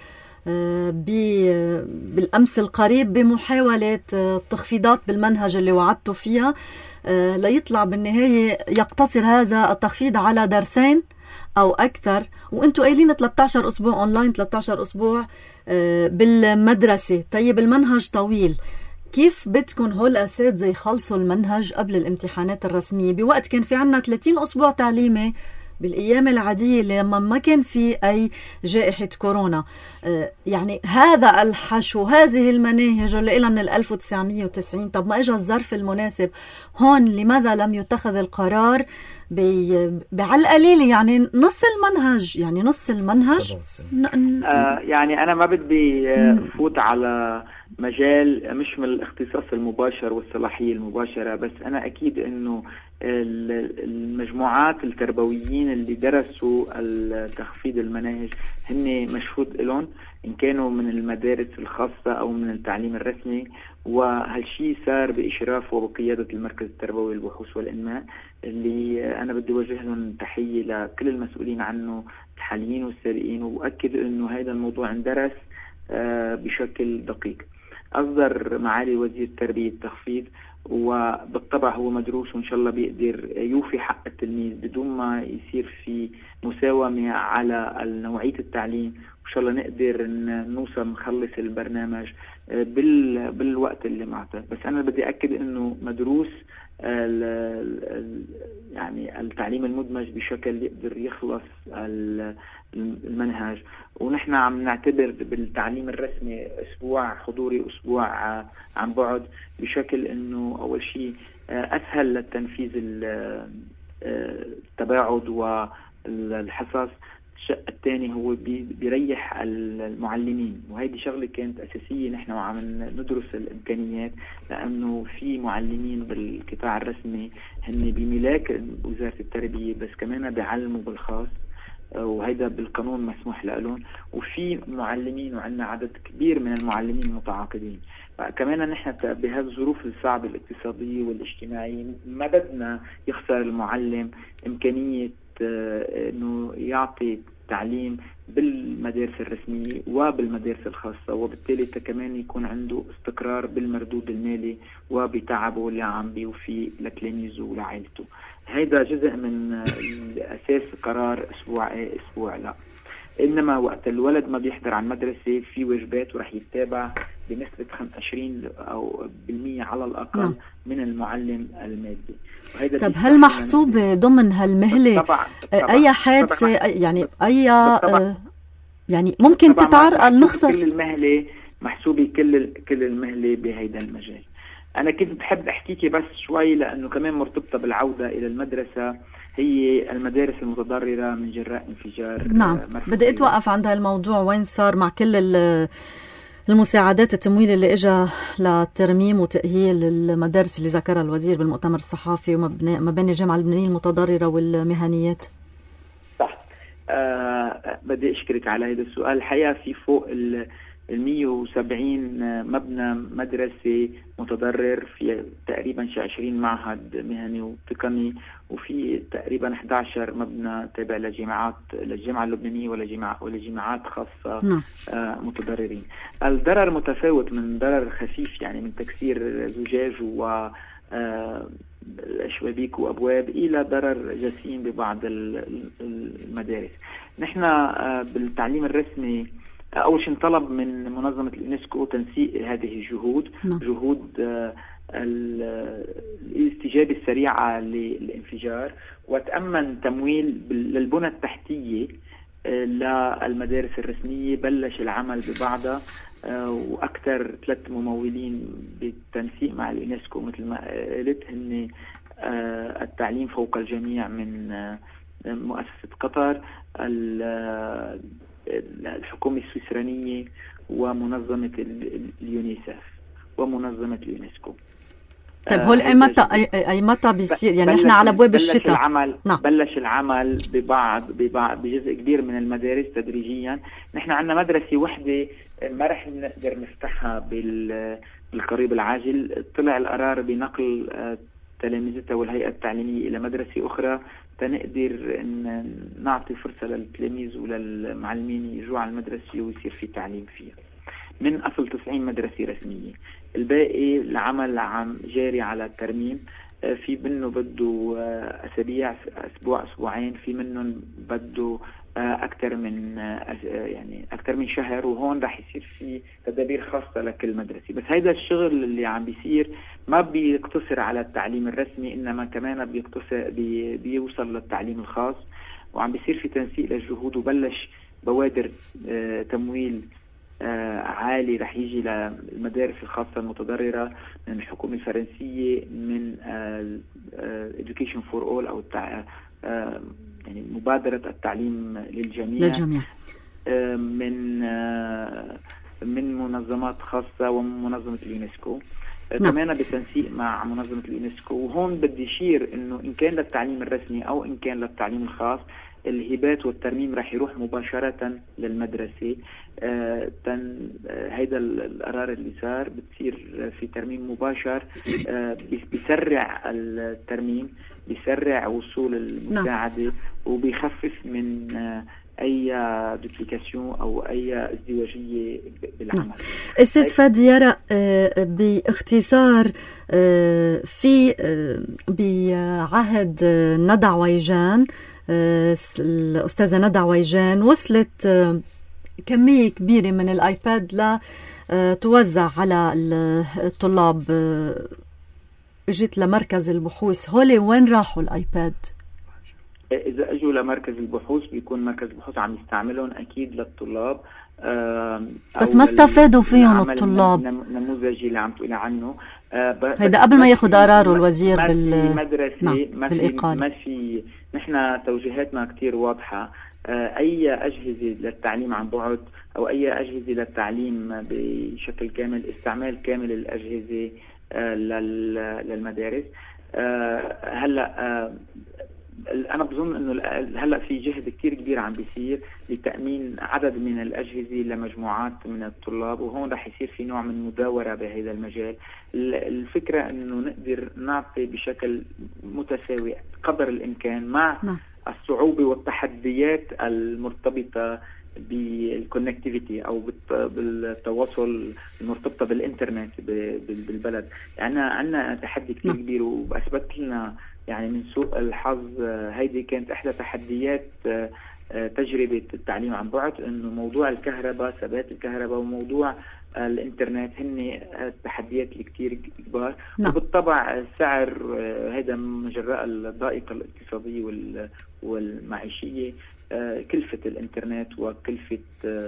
بالأمس القريب بمحاولة التخفيضات بالمنهج اللي وعدتوا فيها، ليطلع بالنهاية يقتصر هذا التخفيض على درسين أو أكثر، وأنتوا قايلين 13 أسبوع أونلاين 13 أسبوع بالمدرسة. طيب المنهج طويل، كيف بدكم هول الأساتذة يخلصوا المنهج قبل الامتحانات الرسمية بوقت كان في عنا 30 أسبوع تعليمي بالأيام العادية لما ما كان في أي جائحة كورونا؟ يعني هذا الحشو، هذه المناهج اللي إلها من 1990، طب ما إجا الظرف المناسب هون؟ لماذا لم يتخذ القرار على القليل يعني نص المنهج؟ يعني نص المنهج يعني أنا ما بدي فوت على مجال مش من الاختصاص المباشر والصلاحية المباشرة، بس أنا أكيد أنه المجموعات التربويين اللي درسوا تخفيض المناهج هن مشهود لهم، إن كانوا من المدارس الخاصة أو من التعليم الرسمي، وهالشي صار بإشراف وبقيادة المركز التربوي للبحوث والإنماء، اللي أنا بدي وجه لهم تحية لكل المسؤولين عنه الحاليين والسابقين، وأكد أنه هذا الموضوع اندرس بشكل دقيق. أصدر معالي وزير التربية التخفيض، وبالطبع هو مدروس وإن شاء الله بيقدر يوفي حق التلميذ بدون ما يصير في مساومة على نوعية التعليم، وإن شاء الله نقدر نوصل نخلص البرنامج بالوقت اللي معطى. بس أنا بدي أكد إنه مدروس يعني التعليم المدمج بشكل يقدر يخلص المنهج، ونحن عم نعتبر بالتعليم الرسمي أسبوع حضوري أسبوع عن بعد، بشكل أنه أول شيء أسهل للتنفيذ التباعد والحصص. الشق الثاني هو بيريح المعلمين، وهيدي شغلة كانت أساسية نحن وعم ندرس الإمكانيات، لأنه في معلمين بالقطاع الرسمي هن بملاك وزارة التربية بس كمان بيعلموا بالخاص، وهيدا بالقانون مسموح لهم، وفي معلمين وعندنا عدد كبير من المعلمين المتعاقدين. كمان نحن بهذه الظروف الصعبة الاقتصادية والاجتماعية ما بدنا يخسر المعلم إمكانية انه يعطي تعليم بالمدارس الرسمية وبالمدارس الخاصة، وبالتالي كمان يكون عنده استقرار بالمردود المالي وبتعبه اللي عم بيوفي لتلاميذه ولعائلته. هيدا جزء من أساس قرار أسبوع لا. إنما وقت الولد ما بيحضر عن مدرسة في واجبات ورح يتابع بنسبة 20% على الأقل نعم. من المعلم المادي. طب هل محسوب ضمن هالمهلة طبعاً. أي حادثة يعني أي يعني ممكن تتعرض نخسر كل المهلة محسوبة كل المهلة بهيدا المجال. أنا كنت بحب أحكيكي بس شوي لأنه كمان مرتبطة بالعودة إلى المدرسة، هي المدارس المتضررة من جراء انفجار. نعم بدي أتوقف عند هالموضوع، وين صار مع كل المساعدات التمويل اللي إجا لترميم وتأهيل المدارس اللي ذكرها الوزير بالمؤتمر الصحفي ومباني الجامعة اللبنانية المتضررة والمهنيات؟ صح. بدي أشكرك على هذا السؤال. الحقيقة في فوق 170 مبنى مدرسي متضرر، في تقريبا 20 معهد مهني وتقني، وفي تقريبا 11 مبنى تابع للجامعة اللبنانية ولجامعات خاصة متضررين. الضرر متفاوت من ضرر خفيف يعني من تكسير زجاج وشبابيك وأبواب إلى ضرر جسيم ببعض المدارس. نحن بالتعليم الرسمي أول شيء طلب من منظمة اليونسكو تنسيق هذه الجهود، جهود الاستجابة السريعة للانفجار، وتأمن تمويل للبنى التحتية للمدارس الرسمية بلش العمل ببعضها، وأكثر 3 ممولين بالتنسيق مع اليونسكو مثل ما قلت هن التعليم فوق الجميع من مؤسسة قطر، الحكومة السويسرانية، ومنظمة اليونيسف ومنظمة اليونسكو. طيب هول أي متى بيصير؟ يعني احنا على ابواب الشتاء. بلش العمل بجزء كبير من المدارس تدريجيا. نحن عندنا مدرسة وحدة ما رح نقدر نفتحها بالقريب العاجل، طلع القرار بنقل تلاميذتها والهيئة التعليمية إلى مدرسة أخرى تنقدر أن نعطي فرصة للتلاميذ وللمعلمين يجوا على المدرسة ويصير في تعليم فيها. من أصل 90 مدرسة رسمية، الباقي العمل عم جاري على الترميم، في منه بده أسابيع، أسبوعين، في منهم بده أكثر من شهر، وهون رح يصير في تدابير خاصة لكل مدرسة. بس هيدا الشغل اللي عم بيصير ما بيقتصر على التعليم الرسمي، إنما كمان بيوصل للتعليم الخاص، وعم بيصير في تنسيق للجهود، وبلش بوادر تمويل عالي رح يجي للمدارس الخاصة المتضررة من الحكومة الفرنسية، من Education for All أو يعني مبادرة التعليم للجميع. من منظمات خاصة ومن منظمة اليونسكو. كمان بالتنسيق مع منظمة اليونسكو. وهون بدي يشير إنه إن كان للتعليم الرسمي أو إن كان للتعليم الخاص، الهبات والترميم رح يروح مباشرة للمدرسة. هيدا القرار اللي صار بتصير في ترميم مباشر، بيسرع الترميم، بيسرع وصول المساعدة، وبيخفف من أي دوبليكاسيون أو أي ازدواجية بالعمل. أستاذ فادي يارا، باختصار في بعهد ندى عويجان، الأستاذة ندى عويجان، وصلت كمية كبيرة من الآيباد لا توزع على الطلاب. اجت لمركز البحوث، هولي وين راحوا الآيباد؟ إذا أجوا لمركز البحوث بيكون مركز البحوث عم يستعملون أكيد للطلاب، بس ما استفادوا فيهم الطلاب. نموذجي اللي عم تقولي عنه هيدا قبل ما ياخد قراره الوزير بالإقالة. ما في نحن توجيهاتنا كتير واضحة. أي أجهزة للتعليم عن بعد أو أي أجهزة للتعليم بشكل كامل، استعمال كامل الأجهزة للمدارس. هلأ أنا بظن إنه هلأ في جهد كتير كبير عم بيصير لتأمين عدد من الأجهزة لمجموعات من الطلاب، وهون رح يصير في نوع من مداورة بهذا المجال. الفكرة إنه نقدر نعطي بشكل متساوي قدر الإمكان مع الصعوبة والتحديات المرتبطة بالكونكتيفيتي أو بالتواصل المرتبطة بالإنترنت بالبلد. يعني عندنا تحدي كتير كبير، وأثبت لنا يعني من سوء الحظ هيدي كانت إحدى تحديات تجربة التعليم عن بعد، إنه موضوع الكهرباء، ثبات الكهرباء، وموضوع الإنترنت هن التحديات اللي كتير كبار. وبالطبع السعر هذا مجراء الضائقة الاقتصادية والمعيشية، كلفة الإنترنت وكلفة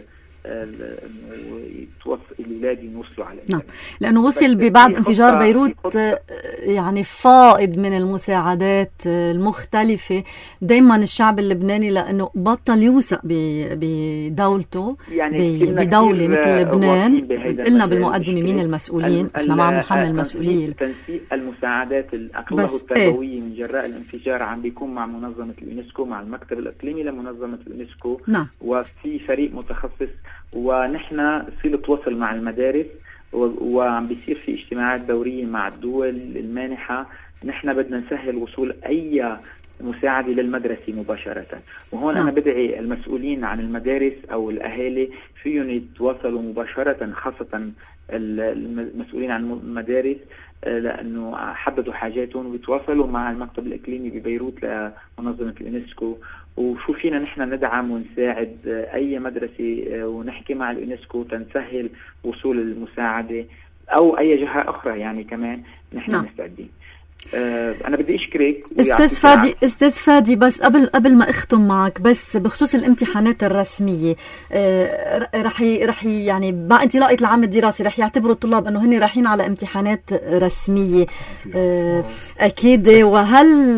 الأولاد يوصلوا على الإنترنت. لأنه وصل ببعض انفجار بيروت يعني فائض من المساعدات المختلفة. دايما الشعب اللبناني لأنه بطل يوثق بدولته، يعني بدولة مثل لبنان. قلنا بالمقدمة مين المسؤولين، احنا ما عم نحمل المسؤولية. تنسيق المساعدات الأقله التربوية من جراء الانفجار عم بيكون مع منظمة اليونسكو، مع المكتب الإقليمي لمنظمة اليونسكو. وفي فريق متخصص، ونحن صلة وصل مع المدارس، وعم بيصير في اجتماعات دورية مع الدول المانحة. نحن بدنا نسهل وصول أي مساعدة للمدرسة مباشرة. وهون أنا بدعي المسؤولين عن المدارس أو الأهالي فيهم يتواصلوا مباشرة، خاصة المسؤولين عن المدارس، لأنه حددوا حاجاتهم، ويتواصلوا مع المكتب الإقليمي ببيروت لمنظمة اليونسكو، وشو فينا نحن ندعم ونساعد أي مدرسة، ونحكي مع اليونسكو تنسهل وصول المساعدة، أو أي جهة أخرى يعني كمان نحن مستعدين. أنا بدي أشكرك استاذ فادي، بس قبل ما أختم معك، بس بخصوص الامتحانات الرسمية، رح يعني بعد انطلاقة العام الدراسي رح يعتبروا الطلاب أنه هن رايحين على امتحانات رسمية أكيد. وهل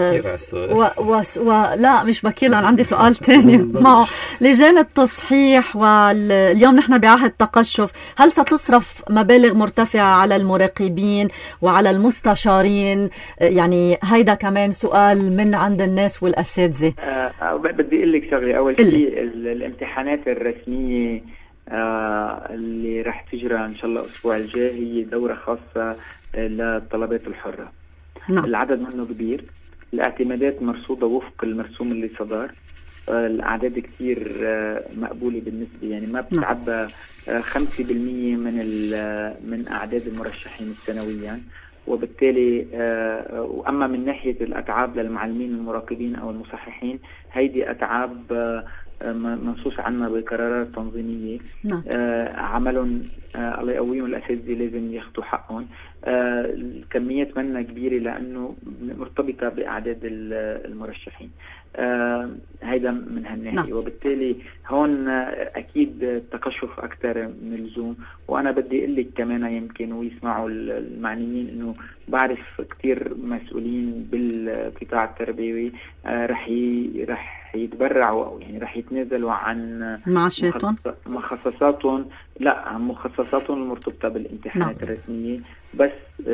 لا مش بكير، أنا عندي سؤال تاني معه. لجان التصحيح واليوم نحن بعهد تقشف، هل ستصرف مبالغ مرتفعة على المراقبين وعلى المستشارين؟ يعني هيدا كمان سؤال من عند الناس والأساتذة. بدي أقول لك شغلة. أول شيء الامتحانات الرسمية اللي رح تجرى إن شاء الله الأسبوع الجاي هي دورة خاصة للطلبات الحرة. نعم. العدد منه كبير، الاعتمادات مرصودة وفق المرسوم اللي صدر، الأعداد كتير مقبولة بالنسبة، يعني ما بتعبى 5% من أعداد المرشحين سنويا. وبالتالي وأما من ناحية الأتعاب للمعلمين المراقبين أو المصححين، هيدي أتعاب منصوص عنها بقرارات تنظيمية. نعم. عملهم الله يقويهم، الأساتذة لازم ياخدوا حقهم. الكميات منها كبيرة لأنه مرتبطة بأعداد المرشحين. هيدا من هالناحية. نعم. وبالتالي هون أكيد التقشف أكثر من اللزوم. وأنا بدي أقول لك كمان يمكن ويسمعوا المعنيين إنه بعرف كتير مسؤولين بالقطاع التربوي رح يتبرعوا أو يعني رح يتنازلوا عن معاشاتهم، مخصصاتهم، لا عن مخصصاتهم المرتبطة بالامتحانات الرسمية، بس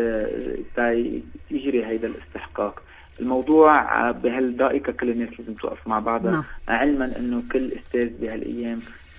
يجري هيدا الاستحقاق. الموضوع بهالدقيقة كل الناس لازم توقف مع بعضها. نعم. علما انه كل استاذ بهالايام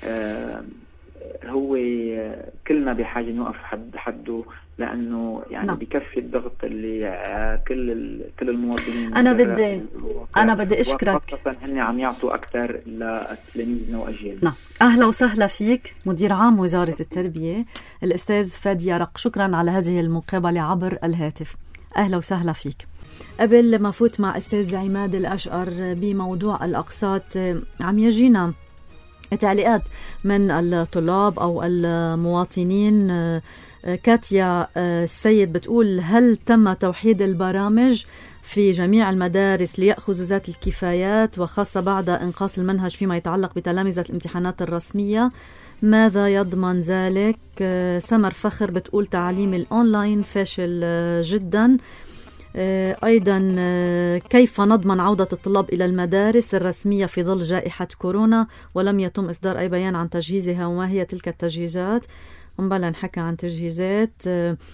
هو كلنا بحاجة نوقف حده، لانه يعني نعم. بكفي الضغط اللي كل المواطنين. انا بدي اشكرك، خاصة هن عم يعطوا اكثر لتلاميذنا واجيالنا. نعم. اهلا وسهلا فيك مدير عام وزارة التربية الاستاذ فادي يرق، شكرا على هذه المقابلة عبر الهاتف. اهلا وسهلا فيك. قبل ما فوت مع أستاذ عماد الأشقر بموضوع الأقساط، عم يجينا تعليقات من الطلاب أو المواطنين. كاتيا السيد بتقول: هل تم توحيد البرامج في جميع المدارس ليأخذوا ذات الكفايات، وخاصة بعد إنقاص المنهج فيما يتعلق بتلامذة الامتحانات الرسمية؟ ماذا يضمن ذلك؟ سمر فخر بتقول: تعليم الأونلاين فاشل جدا. أيضا كيف نضمن عودة الطلاب إلى المدارس الرسمية في ظل جائحة كورونا ولم يتم إصدار أي بيان عن تجهيزها، وما هي تلك التجهيزات؟ نبلا نحكي عن تجهيزات.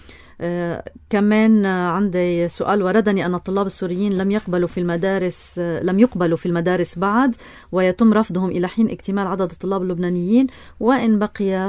كمان عندي سؤال: وردني أن الطلاب السوريين لم يقبلوا في المدارس بعد، ويتم رفضهم إلى حين اكتمال عدد الطلاب اللبنانيين، وإن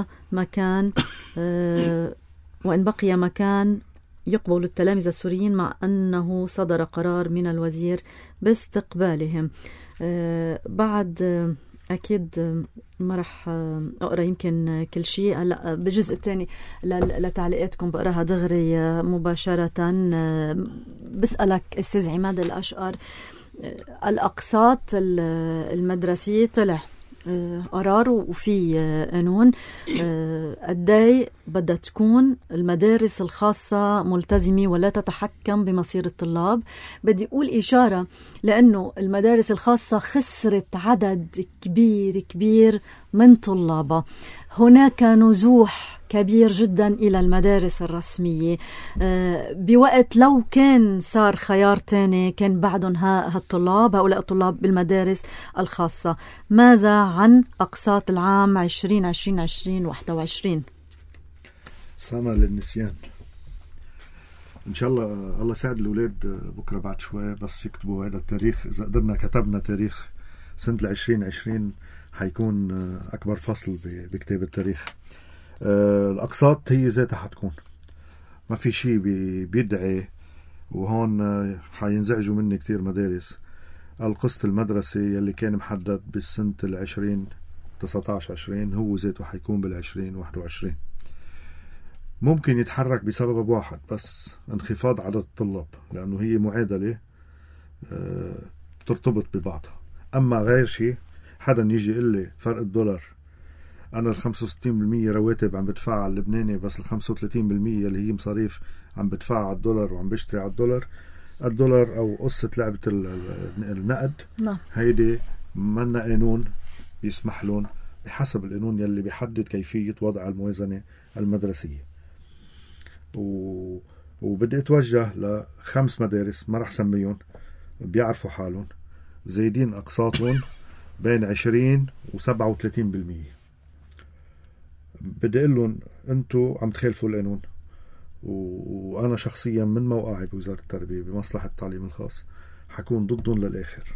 بقي مكان يقبل التلاميذ السوريين، مع أنه صدر قرار من الوزير باستقبالهم. بعد أكيد ما رح أقرأ يمكن كل شيء. هلا بالجزء الثاني لتعليقاتكم بقراها دغري مباشرة. بسألك أستاذ عماد الأشقر، الأقساط المدرسية طلع قرار وفي قانون قدي بدها تكون المدارس الخاصة ملتزمة ولا تتحكم بمصير الطلاب. بدي أقول إشارة لأنه المدارس الخاصة خسرت عدد كبير من طلابها. هناك نزوح كبير جدا إلى المدارس الرسمية، بوقت لو كان صار خيار تاني كان بعدهم هؤلاء الطلاب بالمدارس الخاصة. ماذا عن أقساط العام 2020-2021؟ سنة للنسيان. إن شاء الله يساعد الأولاد بكرة بعد شوي بس يكتبوا هذا التاريخ. إذا قدرنا كتبنا تاريخ سنة 2020 حيكون أكبر فصل بكتاب التاريخ. الأقساط هي ذاتها حتكون، ما في شيء بيدعي، وهون حينزعجوا مني كتير مدارس. القسط المدرسي يلي كان محدد بالسنة 2019-20 هو ذاته حيكون 2021. ممكن يتحرك بسبب واحد بس، انخفاض عدد الطلاب، لأنه هي معادلة ترتبط ببعضها. أما غير شيء، حدا يجي يقول لي فرق الدولار أنا 65% رواتب عم بدفعها على اللبناني، بس 35% اللي هي مصاريف عم بدفعها على الدولار وعم بشتري على الدولار أو قصة لعبة النقد. هيدي منا قانون يسمح لهم بحسب القانون يلي بيحدد كيفية وضع الموازنة المدرسية. وبدي اتوجه ل5 مدارس ما رح سميهم، بيعرفوا حالهم، زايدين أقساطهم بين 20 و37%. بدي اقول لهم انتو عم تخالفوا القانون، وانا شخصيا من موقعي بوزارة التربية بمصلحة التعليم الخاص حكون ضدهم للآخر.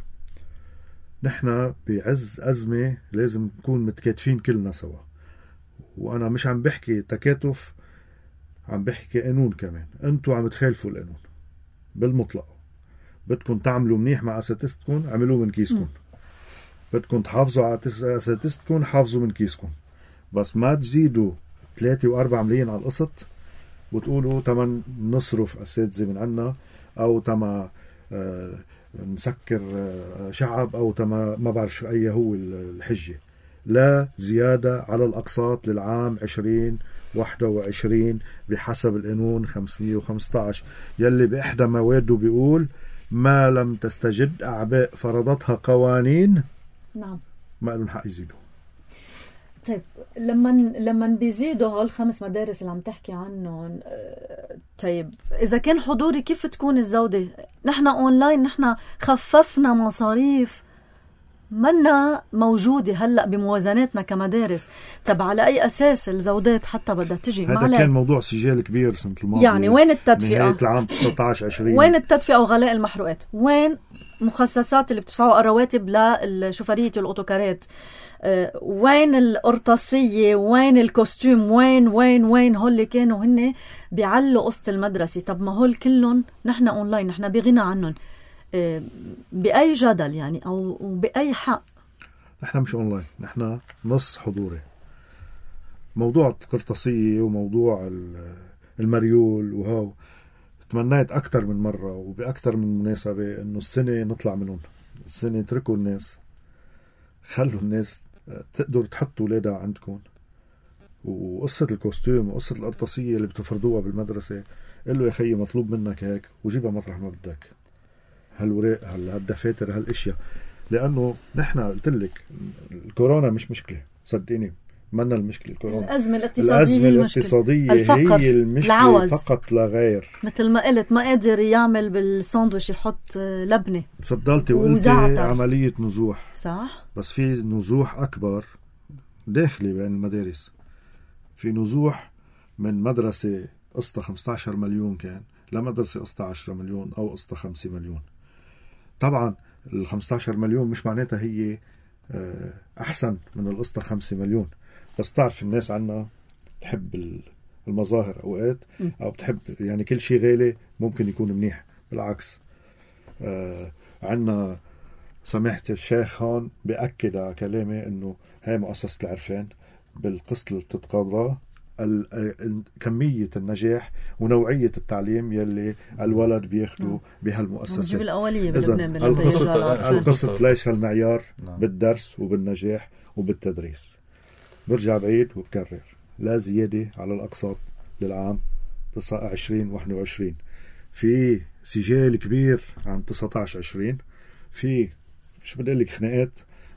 نحن بعز أزمة لازم نكون متكاتفين كلنا سوا، وأنا مش عم بحكي تكاتف، عم بحكي قانون كمان. انتو عم تخالفوا القانون بالمطلق. بدكم تعملوا منيح مع أساتذتكم، عملوا من كيسكم. بدكم تحافظوا على أساتذتكم، حافظوا من كيسكم. بس ما تزيدوا 3 و4 ملايين على القسط وتقولوا تمن نصرف أساتذة من عنا، أو تما نسكر شعب، أو تما ما بعرف شو أي هو الحجة. لا زيادة على الأقساط للعام 2021 بحسب القانون 515 يلي بإحدى مواده بيقول ما لم تستجد أعباء فرضتها قوانين نعم ما لهم حق يزيدوا. طيب لما بيزيدوا هول 5 مدارس اللي عم تحكي عنهم، طيب إذا كان حضوري كيف تكون الزودة؟ نحن أونلاين، نحن خففنا مصاريف منا موجودة هلأ بموازناتنا كمدارس. طب على أي أساس الزودات حتى بدها تجي؟ هذا كان موضوع سجال كبير سنة الماضية، يعني وين التدفئة؟ نهاية العام 19-20 وين التدفئة وغلاء المحروقات؟ وين مخصصات اللي بتدفعوا الرواتب للشوفرية والأوتوكارات؟ وين القرطاسية؟ وين الكوستيوم؟ وين هول اللي كانوا هن بيعلوا قسط المدرسة؟ طب ما هول كلهم نحن أونلاين، نحن بغنى عنهم. بأي جدل يعني أو بأي حق؟ نحن مش أونلاين، نحن نص حضوري. موضوع القرطاسية وموضوع المريول وهاو تمنيت أكتر من مرة وبأكتر من مناسبة إنه السنة نطلع منهم. السنة تركوا الناس، خلوا الناس تقدروا تحطوا ولادها عندكم. وقصة الكوستيوم وقصة القرطاسية اللي بتفرضوها بالمدرسة، قل له يا خيي مطلوب منك هيك وجيبها مطرح ما بدك، هالوراق هالدفاتر هالاشياء. لأنه نحن قلت لك الكورونا مش مشكلة، صدقيني منا المشكلة الكورونا. الأزمة الاقتصادية الفقر. هي المشكلة العوز. فقط لا غير. مثل ما قلت ما قادر يعمل بالساندويش يحط لبنة. تفضلتي وقلتي عملية نزوح، صح، بس في نزوح أكبر داخلي بين المدارس. في نزوح من مدرسة قسطها 15 مليون كان لمدرسة قسطها 10 مليون أو قسطها 5 مليون. طبعا ال 15 مليون مش معناتها هي أحسن من القسطة 5 مليون، بس تعرف الناس عنا تحب المظاهر أوقات، أو بتحب يعني كل شيء غالي ممكن يكون منيح. بالعكس عنا سماحة الشيخ هون بأكد على كلامي إنه هاي مؤسسة العرفان بالقسط اللي بتتقاضاه كمية النجاح ونوعية التعليم يلي الولد بياخده بهالمؤسسة. القسط ليس المعيار بالدرس وبالنجاح وبالتدريس. برجع بعيد وبكرر، لا زيادة على الأقساط للعام 2021. في سجال كبير عن 19-20. في شو بدي لك خناقات.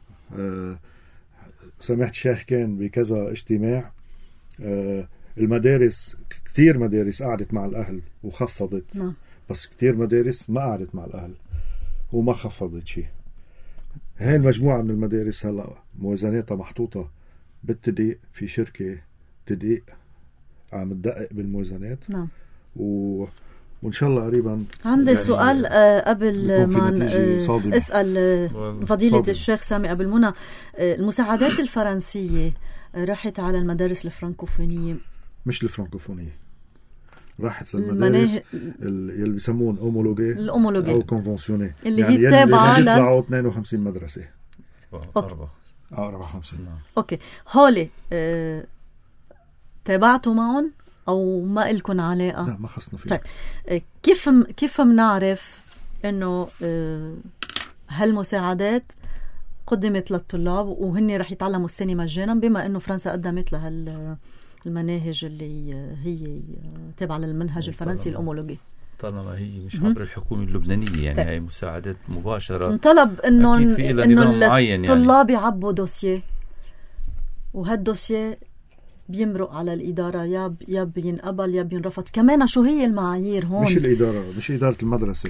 سمعت الشيخ كان بكذا اجتماع. المدارس كتير مدارس قعدت مع الأهل وخفضت، بس كتير مدارس ما قعدت مع الأهل وما خفضت شيء. هاي المجموعة من المدارس هلأ موازناتها محطوطة بالتدقيق في شركة تدقيق عم تدقق بالموازنات. وإن شاء الله قريبا. عندي سؤال قبل ما أسأل فضيلة الشيخ سامي أبو المنى. المساعدات الفرنسية راحت على المدارس الفرنكوفونية؟ مش الفرنكوفونية، راحت للمدارس اللي بيسمون أومولوجي أو كونفنسيوني، اللي يعني هي تابعة يطلعوا 52 مدرسة. 54. أوكي، هولي تابعتوا معهم أو ما إلكن علاقة؟ لا، ما خصنا فيه. طيب كيف منعرف إنه هالمساعدات قدمت للطلاب وهن رح يتعلموا السنة مجانا، بما أنه فرنسا قدمت لها المناهج اللي هي تابعة للمنهج الفرنسي الأومولوجي. طالما هي مش عبر الحكومة اللبنانية يعني هي مساعدات مباشرة. انطلب إنه الطلاب يعني. يعبوا دوسيه، وهالدوسيه بيمرق على الإدارة، يا بينقبل يا بينرفض. كمان شو هي المعايير هون؟ مش إدارة المدرسة.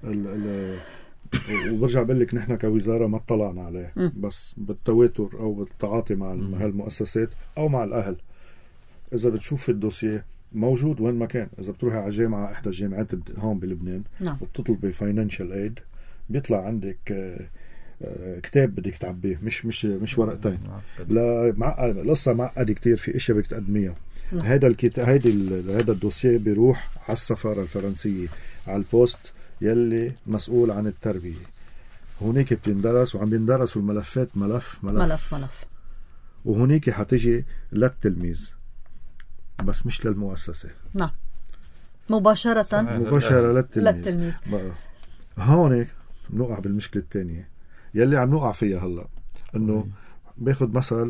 وبرجع بقول لك نحن كوزارة ما اطلعنا عليه، بس بالتواتر أو بالتعاطي مع هالمؤسسات أو مع الأهل. إذا بتشوف الدوسيه موجود وين ما كان، إذا بتروحي على جامعة إحدى الجامعات هون بلبنان وبتطلبي فاينانشال ايد، بيطلع عندك كتاب بدك تعبيه، مش ورقتين. لا معقد، القصة معقدة كتير، في اشياء بدك تقدميها. هذا الدوسيه بيروح على السفارة الفرنسية على البوست يلي مسؤول عن التربية. هونيك بتندرس، وعم بيندرسوا الملفات ملف. وهونيك حتجي للتلميذ بس مش للمؤسسة. نعم، مباشرة للتلميذ. هونيك بنوقع بالمشكلة الثانية يلي عم نوقع فيها هلا، انه بياخد مثل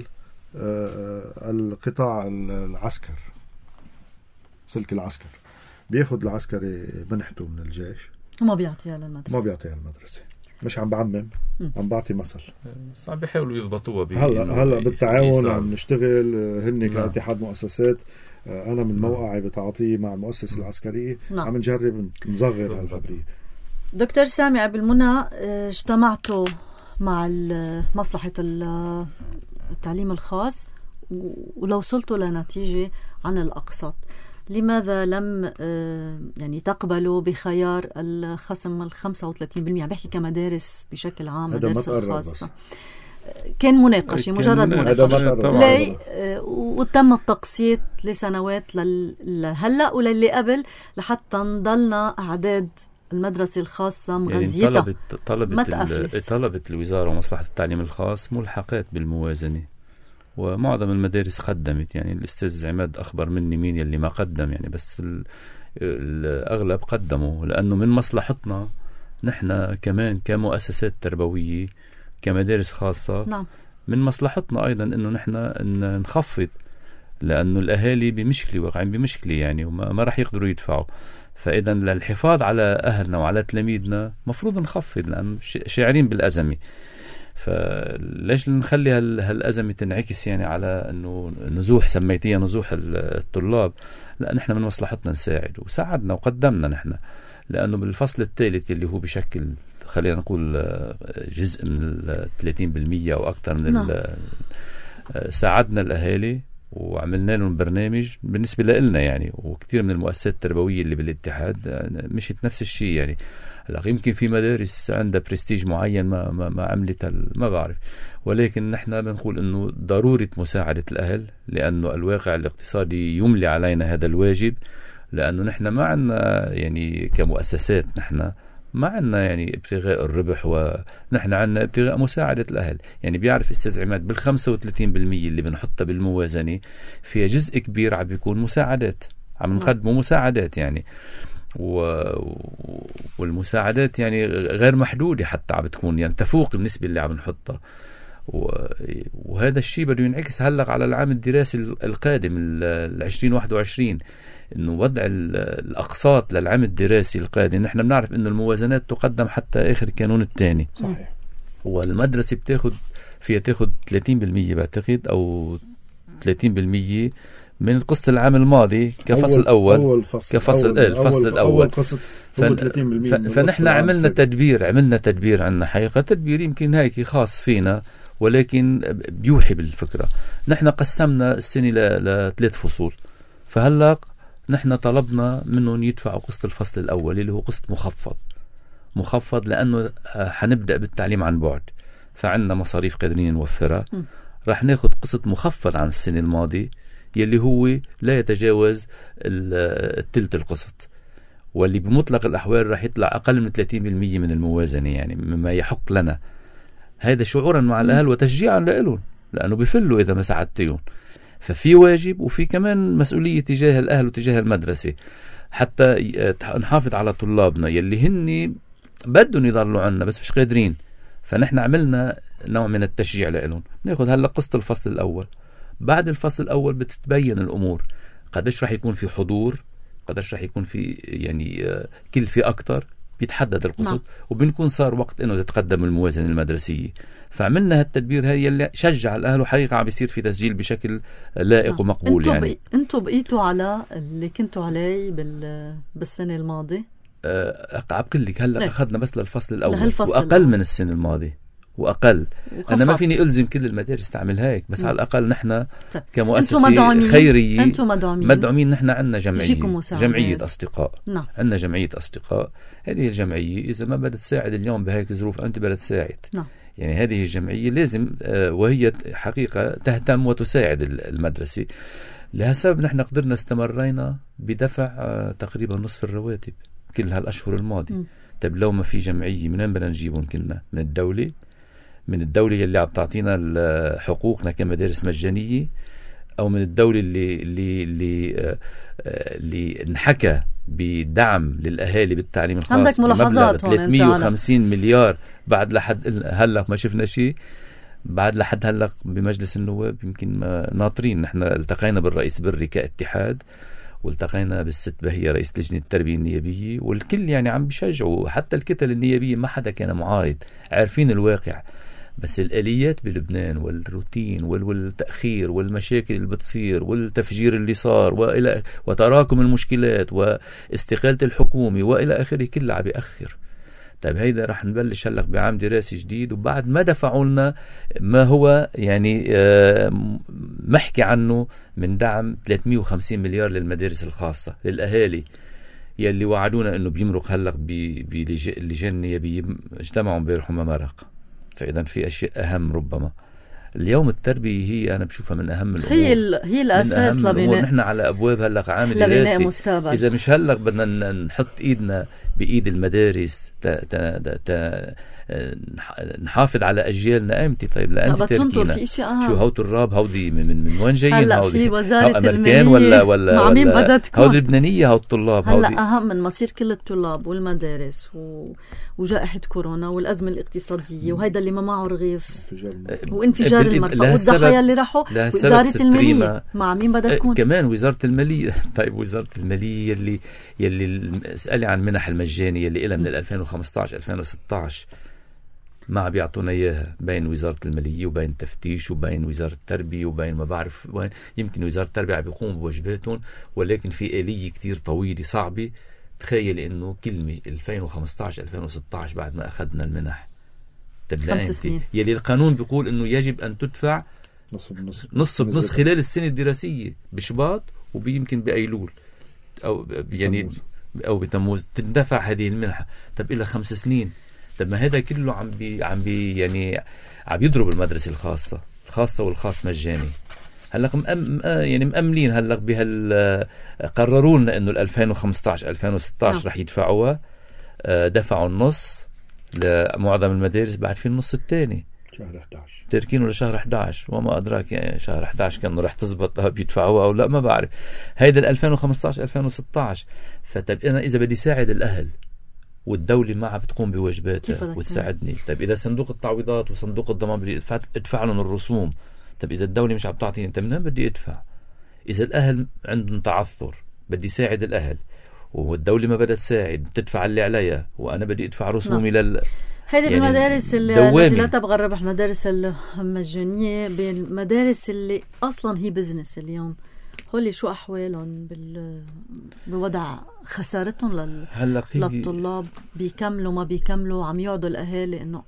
القطاع العسكر، سلك العسكر، بياخد العسكري منحته من الجيش وما بيعطيها للمدرسة. مش عم بعمم، عم بعطي مثل. صعب بيحاولوا يضبطوها. هلا بالتعاون عم نشتغل هن كاتحاد مؤسسات. أنا من موقعي بتعاطيه مع المؤسسة العسكرية عم نجرب نصغر هالخبرية. دكتور سامي عبد المنى، اجتمعتوا مع مصلحة التعليم الخاص ولو وصلتوا لنتيجة عن الأقساط، لماذا لم يعني تقبلوا بخيار الخصم 35%؟ بحكي كمدارس بشكل عام، مدارس الخاصة. كان مناقشة، مجرد مناقشة وتم التقسيط لسنوات هلأ وللي قبل، لحتى نضلنا أعداد المدرسة الخاصة مغزيتها. يعني طلبت الوزارة ومصلحة التعليم الخاص ملحقات بالموازنة، ومعظم المدارس قدمت. يعني الأستاذ عماد أخبر مني مين يلي ما قدم يعني، بس الأغلب قدموا، لأنه من مصلحتنا نحن كمان كمؤسسات تربوية كمدارس خاصة. نعم. من مصلحتنا أيضا أنه نحن نخفض، لأنه الأهالي بمشكلة، واقعين بمشكلة يعني، وما راح يقدروا يدفعوا. فإذا للحفاظ على أهلنا وعلى تلاميذنا مفروض نخفض، لأن شاعرين بالأزمة. فليش نخلي هالأزمة تنعكس يعني على أنه نزوح، سميتيها نزوح الطلاب؟ لا، نحن من مصلحتنا نساعد، وساعدنا وقدمنا نحن، لأنه بالفصل الثالث اللي هو بشكل خلينا نقول جزء من 30% أو أكثر من ساعدنا الأهالي وعملنا لهم برنامج بالنسبة لنا يعني، وكثير من المؤسسات التربوية اللي بالاتحاد مشيت نفس الشيء يعني. يمكن في مدارس عندها برستيج معين ما عملت، ما بعرف، ولكن نحن بنقول إنه ضرورة مساعدة الأهل، لأنه الواقع الاقتصادي يملي علينا هذا الواجب، لأنه نحن ما عنا يعني كمؤسسات، نحن ما عنا يعني ابتغاء الربح، ونحن عنا ابتغاء مساعدة الأهل. يعني بيعرف أستاذ عماد بال35% اللي بنحطها بالموازنة فيها جزء كبير عم بيكون مساعدات، عم نقدموا مساعدات يعني، والمساعدات يعني غير محدودة حتى عم بتكون يعني تفوق النسبة اللي عم نحطها. وهذا الشيء بده ينعكس هلق على العام الدراسي القادم 2021، إنه وضع الأقساط للعام الدراسي القادم. نحن بنعرف إنه الموازنات تقدم حتى آخر الكانون الثاني، صحيح، والمدرسة فيها تاخد 30% بعتقد أو 30% من القسط العام الماضي كفصل الأول، الفصل الأول. فنحن عملنا تدبير عنا حقيقة، تدبير يمكن هيك خاص فينا، ولكن بيوحي بالفكرة. نحن قسمنا السنة ل3 فصول، فهلأ نحن طلبنا منهم يدفعوا قسط الفصل الأول اللي هو قسط مخفض لأنه حنبدأ بالتعليم عن بعد، فعندنا مصاريف قادرين نوفرها. راح ناخد قسط مخفض عن السنة الماضية يلي هو لا يتجاوز الثلث القسط، واللي بمطلق الأحوال راح يطلع أقل من 30% من الموازنة، يعني مما يحق لنا. هذا شعورا مع الأهل وتشجيعا لهم، لأنه بيفلوا إذا ما ساعدتهم. ففي واجب وفي كمان مسؤولية تجاه الأهل وتجاه المدرسة، حتى نحافظ على طلابنا يلي هن بدهم يضلوا عنا بس مش قادرين. فنحن عملنا نوع من التشجيع لهم. ناخذ هلا قصة الفصل الأول. بعد الفصل الأول بتتبين الأمور، قديش رح يكون في حضور، قديش رح يكون في يعني كلفة أكتر، بيتحدد القسط وبنكون صار وقت إنه تتقدم الموازنة المدرسية. فعملنا هالتدبير هاي اللي شجع الأهل، وحقيقة عم بيصير في تسجيل بشكل لائق ومقبول. يعني انتوا بقيتوا على اللي كنتوا عليه بالسنة الماضية. أقول لك هلا أخذنا بس للفصل الأول وأقل من السنة الماضية وأقل. أنا ما فيني ألزم كل المدارس تعمل هيك، بس على الأقل نحن كمؤسسة خيرية مدعومين. نحن عندنا جمعية أصدقاء. عندنا جمعية أصدقاء. هذه الجمعية إذا ما بدها تساعد اليوم بهيك ظروف أنت بدها تساعد. يعني هذه الجمعية لازم وهي حقيقة تهتم وتساعد المدرسة. لهالسبب نحن قدرنا استمرينا بدفع تقريبا نصف الرواتب كل هالأشهر الماضية. طيب لو ما في جمعية من وين بدنا نجيبهم؟ كنا من الدولة، من الدولة اللي عم تعطينا حقوقنا كمدارس مجانية، أو من الدولة اللي انحكى بدعم للأهالي بالتعليم الخاص. عندك ملاحظات 350 مليار بعد لحد هلأ ما شفنا شيء. بعد لحد هلأ بمجلس النواب يمكن ناطرين. نحن التقينا بالرئيس بري كاتحاد، والتقينا بالست بهية رئيس لجنة التربية النيابية، والكل يعني عم بيشجعوا. حتى الكتل النيابية ما حدا كان معارض، عارفين الواقع. بس الآليات بلبنان والروتين والتأخير والمشاكل اللي بتصير والتفجير اللي صار وتراكم المشكلات واستقالة الحكومة وإلى آخره كله عم بيأخر. طيب هيدا رح نبلش هلق بعام دراسي جديد، وبعد ما دفعوا لنا ما هو يعني محكي عنه من دعم 350 مليار للمدارس الخاصة للأهالي يلي وعدونا انه بيمرق هلق بلجان النيابية. اجتمعوا امبارح وما مرق. فإذا في أشياء أهم ربما. اليوم التربية هي أنا بشوفها من أهم الأمور، هي الأساس لبناء. نحن على أبواب هلق عام دراسي. إذا مش هلق بدنا نحط إيدنا بإيد المدارس نحافظ على أجيالنا أمتى. طيب لأنت تركينا شو هوت الراب هودي من وين جايين؟ هلا في وزارة المالية ولا مين بدها تكون؟ هودي اللبنانية هود الطلاب. هلا أهم من مصير كل الطلاب والمدارس وجائحة كورونا والأزمة الاقتصادية وهيدا اللي ما معه رغيف وانفجار المرفأ والضحايا اللي راحوا. وزارة المالية مع مين بدها تكون؟ كمان وزارة المالية. طيب وزارة المالية يلي اسألي عن منح المجانية اللي إلها من 2015-2016 ما بيعطونا إياها. بين وزارة المالية وبين تفتيش وبين وزارة التربية وبين ما بعرف وين. يمكن وزارة التربية عم بيقوم بواجباتهم، ولكن في آلية كتير طويلة صعبة. تخيل إنه كلمة 2015-2016 بعد ما أخذنا المنح 5 سنين يلي القانون بيقول إنه يجب أن تدفع نص بنص خلال السنة الدراسية بشباط وبيمكن بأيلول أو يعني أو بتموز تندفع هذه المنحة. طب إلى 5 سنين. طب ما هذا كله عم يضرب المدرسة الخاصة والخاص مجاني. هلا يعني مأملين هلا قرروا لنا إنه 2015-2016 رح يدفعوها. دفعوا النص لمعظم المدارس، بعد في النص الثاني شهر 11 تركينه لشهر 11 وما أدراك يعني شهر 11 كانوا رح تزبط بيدفعوها أو لا ما بعرف. هيدا 2015-2016. فطب أنا إذا بدي ساعد الأهل والدولة معها بتقوم بواجباتها وتساعدني. طب إذا صندوق التعويضات وصندوق الضمان بدي ادفع لهم الرسوم. طب إذا الدولة مش عم تعطيني أنت منين بدي أدفع؟ إذا الأهل عندهم تعثر بدي ساعد الأهل والدولة ما بدها تساعد تدفع اللي عليها وأنا بدي أدفع رسومي هيدي يعني بالمدارس التي لا تبغى الربح. المدارس المجانية بالمدارس اللي أصلا هي بزنس اليوم، هولي شو أحوالهم بوضع خسارتهم للطلاب؟ بيكملوا ما بيكملوا؟ عم يقعدوا الأهالي إنه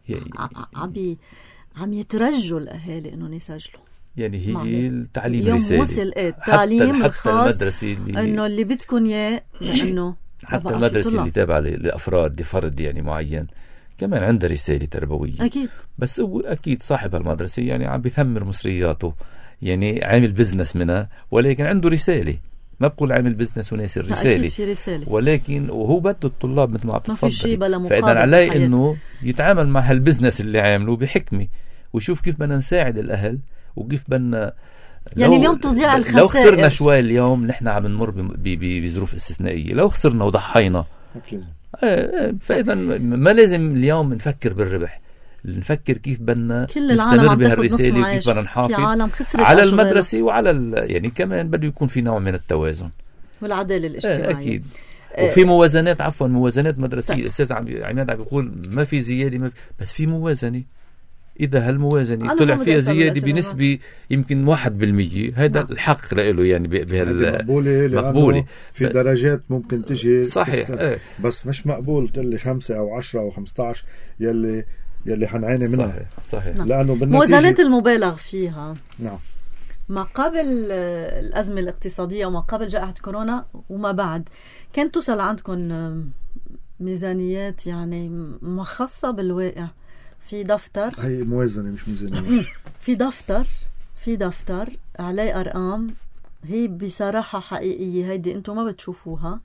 عم يترجوا الأهالي إنه يسجلوا. يعني هي التعليم اليوم رسالة. وصل التعليم الخاص المدرسة إنه اللي بدكم إياه لأنه حتى المدرسة اللي تابعة لأفراد لفرد يعني معين كمان عنده رسالة تربوية أكيد. بس هو أكيد صاحب المدرسة يعني عم بيثمر مصرياته، يعني عامل بزنس منها، ولكن عنده رسالة. ما بقول عامل بزنس وناسي الرسالة، أكيد في رسالة، ولكن وهو بده الطلاب مثل ما عم تتفضل. فإذا عليه إنه يتعامل مع هالبزنس اللي عامله بحكمة ويشوف كيف بدنا نساعد الأهل وكيف بدنا يعني اليوم تضيع الخسائر. لو خسرنا شوي اليوم نحن عم نمر بظروف استثنائية، لو خسرنا وضحينا فإذا ما لازم اليوم نفكر بالربح. نفكر كيف بدنا كل العالم نستمر عم تاخد بهالرسالة نص وكيف بدنا معاش. في نحافظ عالم خسرت على أشغالها. المدرسة وعلى يعني كمان بده يكون في نوع من التوازن والعدالة الاجتماعية. أكيد. وفي موازنات، عفوا موازنات مدرسية. الأستاذ عماد عم بيقول ما في زيادة، ما في، بس في موازنة. إذا هالموازنة طلع فيها زيادة بنسبة يمكن 1%، هذا الحق له يعني مقبولة. في درجات ممكن تجي صحيح بس مش مقبول تقول لي 5 أو 10 أو 15 يلي حنعاني منها. صحيح. لأنه موازنات المبالغ فيها. نعم. ما قبل الأزمة الاقتصادية وما قبل جائحة كورونا وما بعد، كانت توصل عندكم ميزانيات يعني مخصصة بالواقع؟ في دفتر، هي موازنة مش ميزانية. في دفتر عليه أرقام، هي بصراحة حقيقية، هيدي أنتم ما بتشوفوها.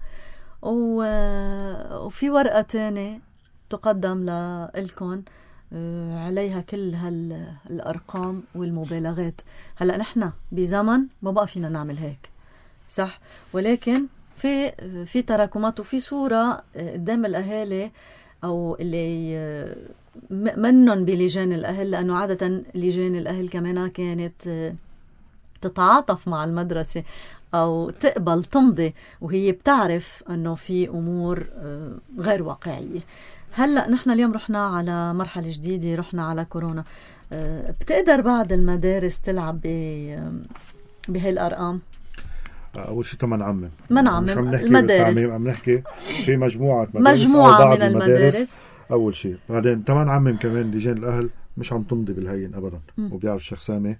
وفي ورقة تانية تقدم لإلكم عليها كل هالأرقام والمبالغات. هلأ نحن بزمن ما بقى فينا نعمل هيك، صح؟ ولكن في تراكمات وفي صورة قدام الأهالي أو اللي منن بلجان الأهل، لأنه عادة لجان الأهل كمان كانت تتعاطف مع المدرسة أو تقبل تمضي وهي بتعرف أنه في أمور غير واقعية. هلأ نحن اليوم رحنا على مرحلة جديدة، رحنا على كورونا. بتقدر بعد المدارس تلعب بهاي الأرقام؟ أول شيء طبعا نعمم المدارس، عم نحكي في مجموعة من المدارس أول شيء. بعدين طبعا نعمم كمان لجان الأهل مش عم تمضي بالهين أبدا. وبيعرف الشيخ سامي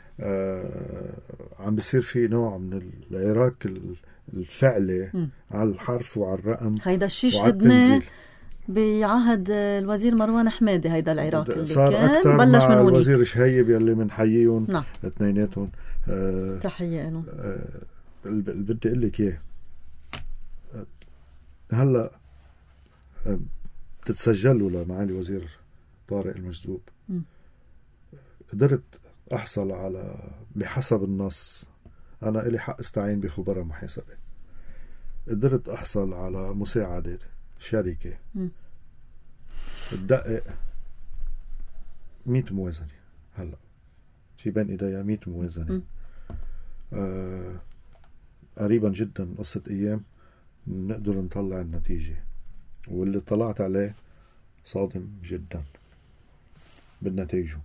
عم بيصير في نوع من العراك الفعلي على الحرف وعلى الرقم. هيدا الشيء شهدناه بعهد الوزير مروان حمادي، هيدا العراق اللي صار كان بلش من هونيك. الوزير شهيب يلي منحييهم اثنيناتهم. تحية له. اللي بدي اقول لك اياه هلا بتتسجلوا لمعالي وزير طارق المجذوب. قدرت احصل على بحسب النص، انا إلي حق استعين بخبراء محاسبة، قدرت احصل على مساعدة شركة تدقق 100 موازنة. هلا في بين ايديا 100 موازنة. قريبا جدا قصة ايام نقدر نطلع النتيجة، واللي طلعت عليه صادم جدا بالنتيجة.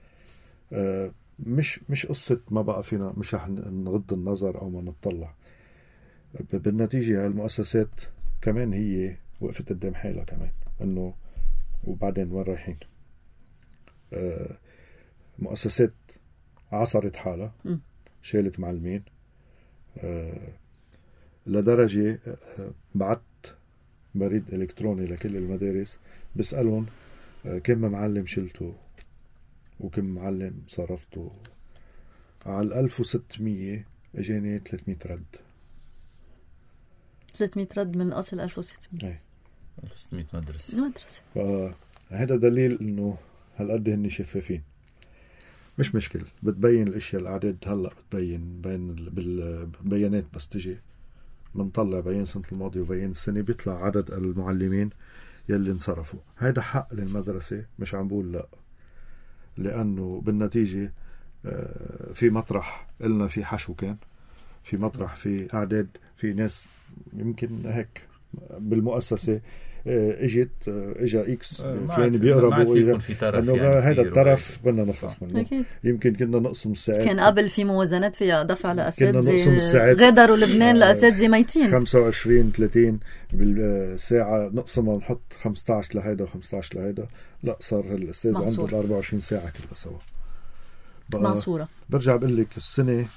مش قصة ما بقى فينا، مش رح نغض النظر او ما نطلع بالنتيجة. هالمؤسسات كمان هي وقفت قدام حالها كمان، انه وبعدين وين رايحين. مؤسسات عصرت حالها، شالت معلمين لدرجة بعت بريد إلكتروني لكل المدارس بسألهم كم معلم شلتوا وكم معلم صرفتوا. على 1600 اجاني 300 رد. 300 رد من أصل 1600. 1600 مدرسة. هذا دليل إنه هالقد هن شفافين. مش مشكل، بتبين الاشياء. الاعداد هلا بتبين بالبيانات، بس تجي بنطلع بيان سنة الماضي وبيان السنة بيطلع عدد المعلمين يلي انصرفوا. هيدا حق للمدرسة، مش عم بقول لا، لأنه بالنتيجة في مطرح قلنا في حشو، كان في مطرح في أعداد، في ناس يمكن هيك بالمؤسسة اجا اكس فلان بيقرب انه هذا الطرف بدنا نخلص منه. يمكن كنا نقسم الساعات، كان قبل في موازنات فيها دفع لاساتذه غادروا لبنان لاساتذه ميتين 25 30 بالساعه، نقسمها ونحط 15 لهيدا و15 لهيدا. لا، صار الاستاذ عنده 24 ساعه كلها سوا معصوره. برجع بقول لك السنه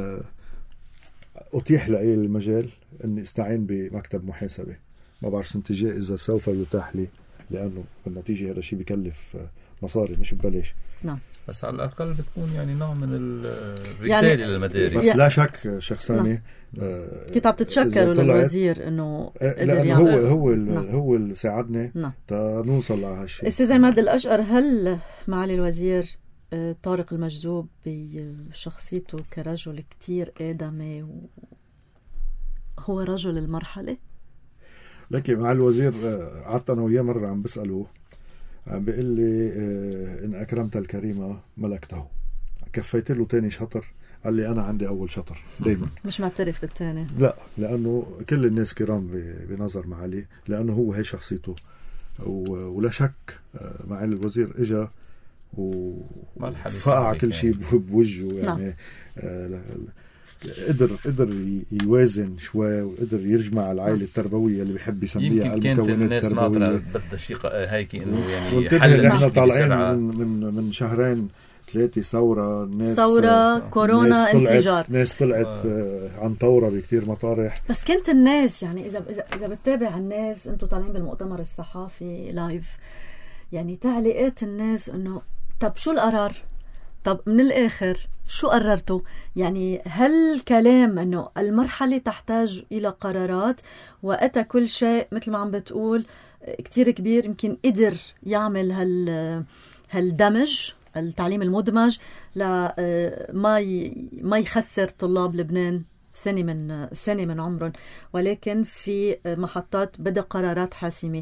اتيح لي المجال اني استعين بمكتب محاسبه. ما بعرف سنة الجاي إذا سوف يتاح لي، لأنه بالنتيجة هذا الشيء بيكلف مصاري مش ببلاش. نعم، بس على الأقل بتكون يعني نوع من الرسالة يعني للمدارس. بس لا شك شخصاني كنت عم تتشكروا للوزير إنه هو اللي ساعدني تنوصل على هالشيء. أستاذ عماد الأشقر، هل معالي الوزير طارق المجذوب بشخصيته كرجل كتير آدمي هو رجل المرحلة؟ لكن مع الوزير قعدت أنا وياه مرة عم بسأله عم بيقول لي إن أكرمت الكريمة ملكته. كفيت له تاني شطر، قال لي أنا عندي أول شطر دايما. مش معترف بالتاني؟ لا، لأنه كل الناس كرام بنظر معالي، لأنه هو هي شخصيته. ولا شك معالي الوزير إجا وفقع كل شيء بوجهه يعني. قدر يوازن شوي، وقدر يجمع العائلة التربوية اللي بيحب يسميها المكونات التربوية. بدها شيء هيك إنه يعني حل. نحن طالعين من شهرين 3 ثورة كورونا، انفجار. ناس طلعت عن ثورة بكتير مطارح. بس كنت الناس يعني إذا بتتابع الناس، أنتوا طالعين بالمؤتمر الصحافي لايف، يعني تعليقات الناس إنه طب شو القرار؟ طب من الآخر شو قررتوا؟ يعني هل كلام أنه المرحلة تحتاج إلى قرارات، وأتى كل شيء مثل ما عم بتقول كتير كبير، يمكن قدر يعمل هالدمج، التعليم المدمج، ما يخسر طلاب لبنان سنة من عمرهم، ولكن في محطات بدأ قرارات حاسمة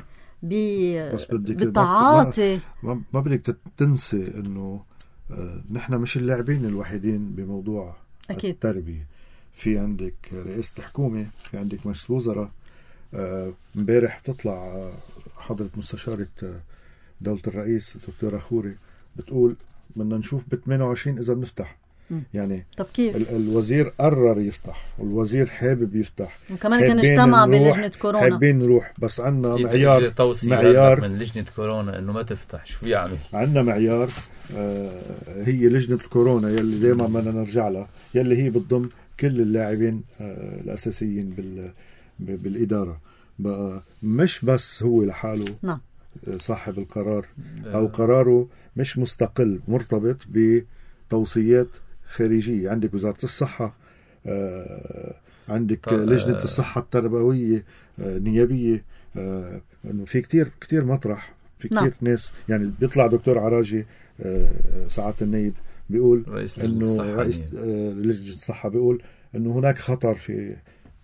بالتعاطي. ما بدك تنسي أنه نحن مش اللاعبين الوحيدين بموضوع أكيد. التربية. في عندك رئاسة حكومة، في عندك مجلس وزراء. امبارح تطلع حضرة مستشارة دولة الرئيس الدكتورة خوري بتقول بدنا نشوف ب 28 إذا بنفتح. يعني طب كيف؟ الوزير قرر يفتح، والوزير حابب يفتح، وكمان كان اجتمع بلجنة كورونا، حابين نروح، بس عنا معيار من لجنة كورونا انه ما تفتح. شو يعمل؟ عنا معيار هي لجنة الكورونا يلي دائما بدنا نرجع لها، يلي هي بتضم كل اللاعبين الأساسيين بالإدارة. بقى مش بس هو لحاله نعم صاحب القرار، أو قراره مش مستقل، مرتبط بتوصيات خارجية. عندك وزارة الصحة، عندك لجنة الصحة التربوية نيابية، إنه في كتير مطرح، في كتير ناس. يعني بيطلع دكتور عراجي سعادة النائب بيقول إنه رئيس لجنة الصحة بيقول إنه هناك خطر في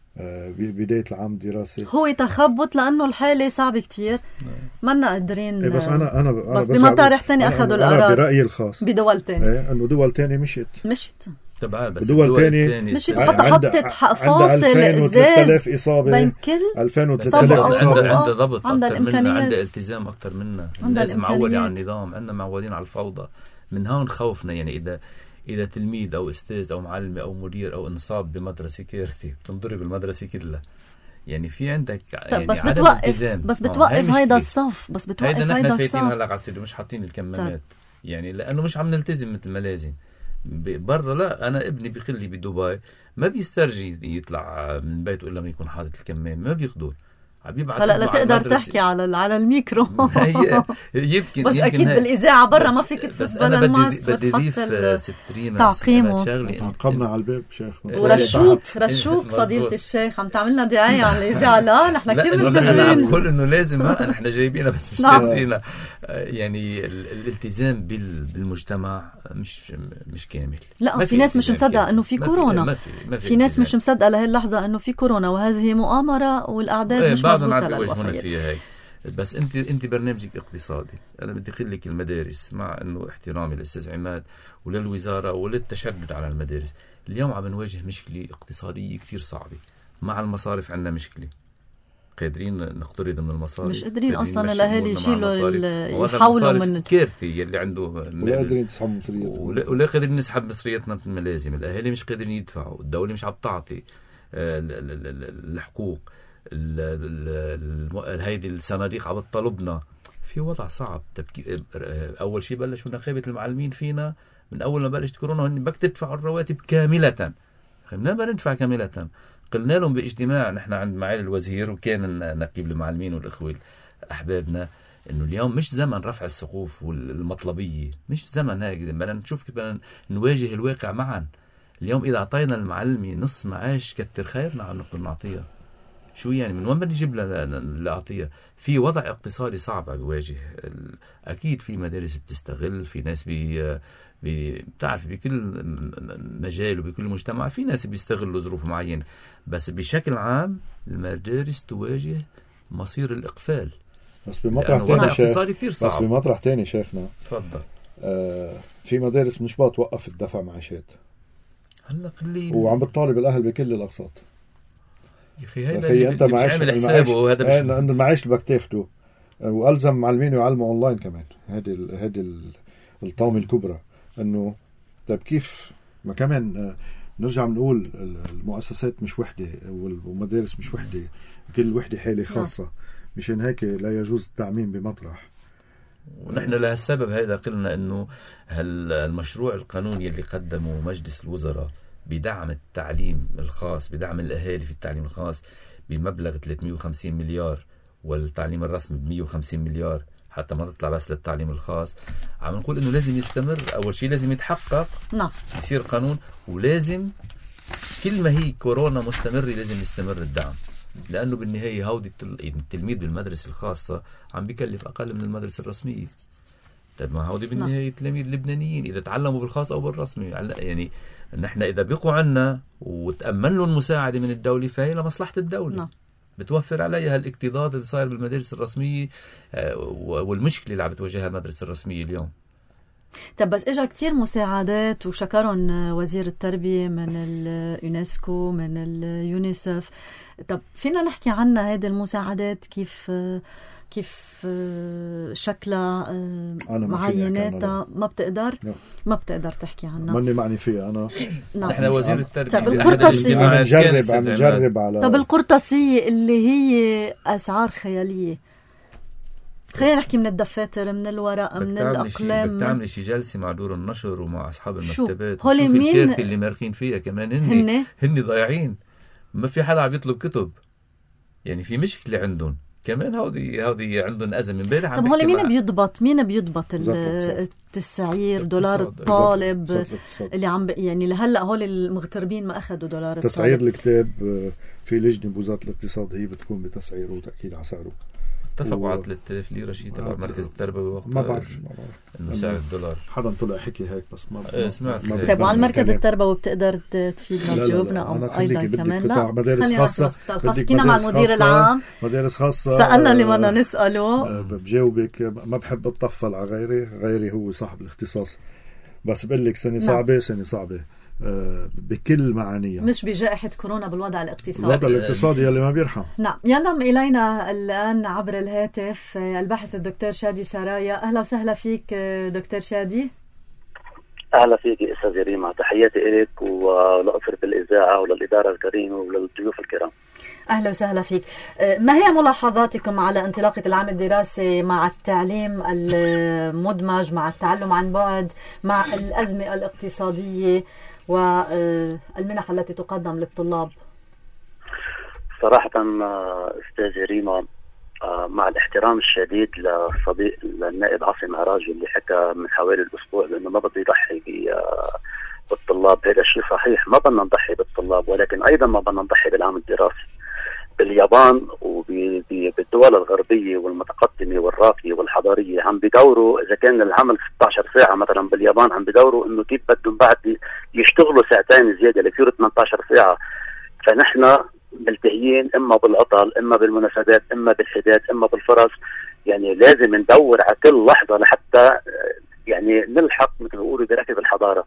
بداية العام الدراسي. هو تخبط لأنه الحالة صعبة كتير، منا قادرين. بس أنا بس بمطارح تاني أخذوا القرار برأيي الخاص بدول تاني، إنه دول تاني مشت تبع، بس دول تاني مشت حطت فاصل زاز إصابة بين كل 2000 و 3000 إصابة. عندها ضبط عندها الإمكانيات، عندها التزام أكتر منا. الناس معودين على النظام، عندنا معودين على الفوضى. من هون خوفنا. يعني إذا تلميذ أو أستاذ أو معلم أو مدير أو انصاب بمدرسة كارثة بتنضرب المدرسة كلها. يعني في عندك يعني بس عدم التزام. بس بتوقف هيدا الصف، بس بتوقف هيدا الصف. فايتين هلا على السيد مش حاطين الكمامات. يعني لأنه مش عم نلتزم مثل ما لازم. برا لا، أنا ابني بخلي بدبي ما بيسترجي يطلع من بيته إلا ما يكون حاطط الكمام، ما بيقدر. هلا لا تقدر تحكي على الميكرو يمكن بس أكيد بالإذاعة برا ما فيك تلبس بلا الماسك. بدي أضيف سترينا تعقيمه. تعقبنا على الباب شيخ ورشوك فضيلة الشيخ عم تعملنا دعاية على الإذاعة. لا نحن كتير ملتزمين. أنا عم بقول إنه لازم، نحن جايبينها بس مش لابسينها. يعني الالتزام بالمجتمع مش كامل. لا في ناس مش مصدقة إنه في كورونا. في ناس مش مصدقة لهي اللحظة إنه في كورونا، وهذه مؤامرة والأعداد مش مظبوطة للوفيات. فيها هي. بس انت برنامجك اقتصادي. انا بدي اقول لك المدارس، مع انه احترامي للاستاذ عماد وللوزاره وللتشدد على المدارس، اليوم عم نواجه مشكله اقتصاديه كتير صعبه. مع المصارف عندنا مشكله، قادرين نقترض من المصارف، مش قادرين اصلا الاهالي يشيلوا يحاولوا من كارثه يلي عنده، ولا قادرين نسحب مصرياتنا، ولا قادرين نسحب مصرياتنا مثل ما لازم. الاهالي مش قادرين يدفعوا، الدوله مش عم تعطي الحقوق، هيدي الصناديق عم تطلبنا. في وضع صعب. اول شيء بلشوا نخابه المعلمين فينا من اول ما بلشت كورونا، هن بدك تدفعوا الرواتب كامله. خلينا ما ندفع كامله. قلنا لهم باجتماع نحن عند معالي الوزير وكان نقيب المعلمين والاخوه احبابنا، انه اليوم مش زمن رفع السقوف والمطلبيه، مش زمن هيك. بدنا نشوف كيف بدنا نواجه الواقع معا. اليوم اذا اعطينا المعلمه نص معاش كتر خيرنا عم نقدر نعطيها. شو يعني من وين بدي اجيب لاعطيها؟ في وضع اقتصادي صعب عم بيواجه. اكيد في مدارس بتستغل، في ناس بتعرف بكل مجال وبكل مجتمع في ناس بيستغلوا ظروف معينه، بس بشكل عام المدارس تواجه مصير الاقفال. بس بمطرح تاني اقتصادي كتير صعب. بس بمطرح تاني شيخنا تفضل. في مدارس مش بتوقف الدفع معاشات هلا قليل وعم بتطالب الاهل بكل الاقساط. يا اخي هيدا انت معيش عامل حسابه، هذا مش عند المعيش اللي بدك تاخده، والزم معلمين يعلموا اونلاين كمان. هذه الطامه الكبرى انه طيب كيف ما كمان نرجع بنقول المؤسسات مش وحده والمدارس مش وحده، كل وحده حاله خاصه. مشان هيك لا يجوز التعميم بمطرح. ونحن لهالسبب هذا قلنا انه المشروع القانوني اللي قدمه مجلس الوزراء بدعم التعليم الخاص، بدعم الاهالي في التعليم الخاص بمبلغ 350 مليار والتعليم الرسمي ب150 مليار، حتى ما تطلع بس للتعليم الخاص. عم نقول انه لازم يستمر. اول شيء لازم يتحقق، يصير قانون، ولازم كل ما هي كورونا مستمرة لازم يستمر الدعم، لانه بالنهايه هودي التلميذ بالمدرسه الخاصه عم بيكلف اقل من المدرسه الرسميه. طيب ما هودي بالنهايه تلاميذ لبنانيين اذا تعلموا بالخاص او بالرسمي، يعني نحن اذا بقوا عنا وتامن لهم مساعده من الدوله فهي لمصلحه الدوله. بتوفر عليها الاكتظاظ اللي صاير بالمدارس الرسمية والمشكلة اللي عم بتواجهها المدرسة الرسمية اليوم. طب بس اجا كتير مساعدات وشكرهم وزير التربية من اليونسكو من اليونيسف. طب فينا نحكي عنها هذه المساعدات كيف شكلها معيناتها؟ ما بتقدر تحكي عنها. ماني معني فيها أنا. نحن وزير التربية. طب القرطاسية عم نجرب على. طب القرطاسية اللي هي أسعار خيالية، خلينا نحكي من الدفاتر، من الورق، من الأقلام. بدك تعمل شي جلسة مع دور النشر ومع أصحاب المكتبات، شوف الكارثة اللي مارقين فيها كمان هن ضايعين، ما في حدا عم يطلب كتب، يعني في مشكلة عندهم كمان. هودي عندهم أزمة. امبارح طب هول مين بيضبط التسعير؟ دولار الطالب اللي عم يعني لهلا هول المغتربين ما أخذوا دولار الطالب. تسعير الكتاب في لجنة بوزارة الاقتصاد هي بتكون بتسعيره وتأكيد على سعره. اتفقوا على 3000 ليرة شيء تبع المركز التربوي وقتها. ما بعرف انه سعر الدولار حدا طلع حكي هيك بس ما سمعت. طيب على المركز التربوي بتقدر تفيدنا تجاوبنا او ايضا كمان؟ لا مدارس خاصة حكينا مع المدير العام، مدارس خاصة سألنا اللي بدنا نسأله. بجاوبك ما بحب اتطفل على غيري هو صاحب الاختصاص، بس بقول لك سنة صعبة بكل معانيها، مش بجائحة كورونا، بالوضع الاقتصادي. الوضع الاقتصادي اللي ما بيرحم. نعم. ينضم إلينا الآن عبر الهاتف الباحث الدكتور شادي سرايا. أهلا وسهلا فيك دكتور شادي. أهلا فيك أستاذ ريما، تحياتي إليك ولأسرة الإذاعة وللإدارة الكريمة وللضيوف الكرام. أهلا وسهلا فيك. ما هي ملاحظاتكم على انطلاقة العام الدراسي مع التعليم المدمج، مع التعلم عن بعد، مع الأزمة الاقتصادية والمنح التي تقدم للطلاب؟ صراحة أستاذ ريما، مع الاحترام الشديد لصديق النائب عاصم عراجي اللي حكى من حوالي الأسبوع بأنه ما بده يضحي بالطلاب، هذا الشيء صحيح، ما بدنا نضحي بالطلاب، ولكن أيضا ما بدنا نضحي بالعام الدراسي. باليابان وبالدول الغربية والمتقدمة والراقية والحضارية عم بدوروا، إذا كان العمل 16 ساعة مثلا باليابان عم بدوروا إنه كيف بدهم بعد يشتغلوا ساعتين زيادة ليصيروا 18 ساعة. فنحن ملتهيين إما بالعطل، إما بالمناسبات، إما بالحداد، إما بالفرص، يعني لازم ندور على كل لحظة لحتى يعني نلحق مثل ما بيقولوا بركب الحضارة.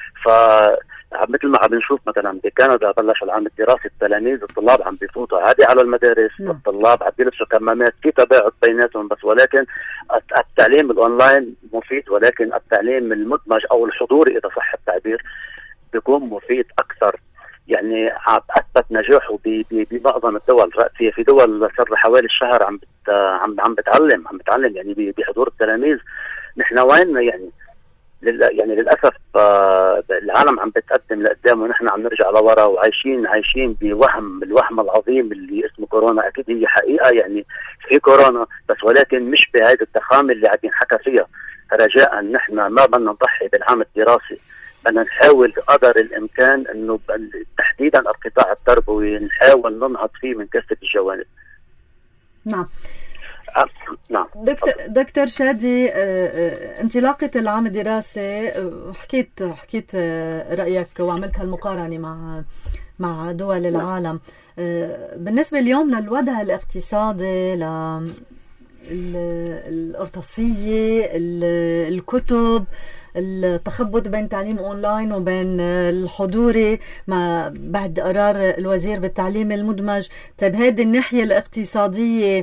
فمثل ما عم نشوف مثلا بكندا بلش العام الدراسي، الطلاب عم بيفوتوا عادي على المدارس، الطلاب عم بيلبسوا كمامات، في تباعد بيناتهم، بس ولكن التعليم الاونلاين مفيد، ولكن التعليم المدمج او الحضوري اذا صح التعبير بيكون مفيد اكثر. يعني اثبت نجاحه بمعظم الدول. في دول صار حوالي الشهر عم بتعلم يعني بحضور التلاميذ. نحن وين يعني للاسف العالم عم بتقدم لقدام ونحن عم نرجع لورا، وعايشين الوهم العظيم اللي اسمه كورونا. اكيد هي حقيقه، يعني في كورونا، بس ولكن مش بهذه الضخامه اللي عم ينحكى فيها. رجاء نحن ما بدنا نضحي بالعام الدراسي، بدنا نحاول قدر الامكان انه تحديدا القطاع التربوي نحاول ننهض فيه من كافه الجوانب. نعم. نعم. دكتور شادي، انطلاقة العام الدراسي حكيت رأيك وعملت هالمقارنة مع دول العالم. بالنسبة اليوم للوضع الاقتصادي، القرطاسية، الكتب، التخبط بين تعليم أونلاين وبين الحضوري مع بعد قرار الوزير بالتعليم المدمج. طيب هذه الناحية الاقتصادية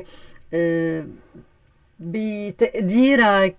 بتقديرك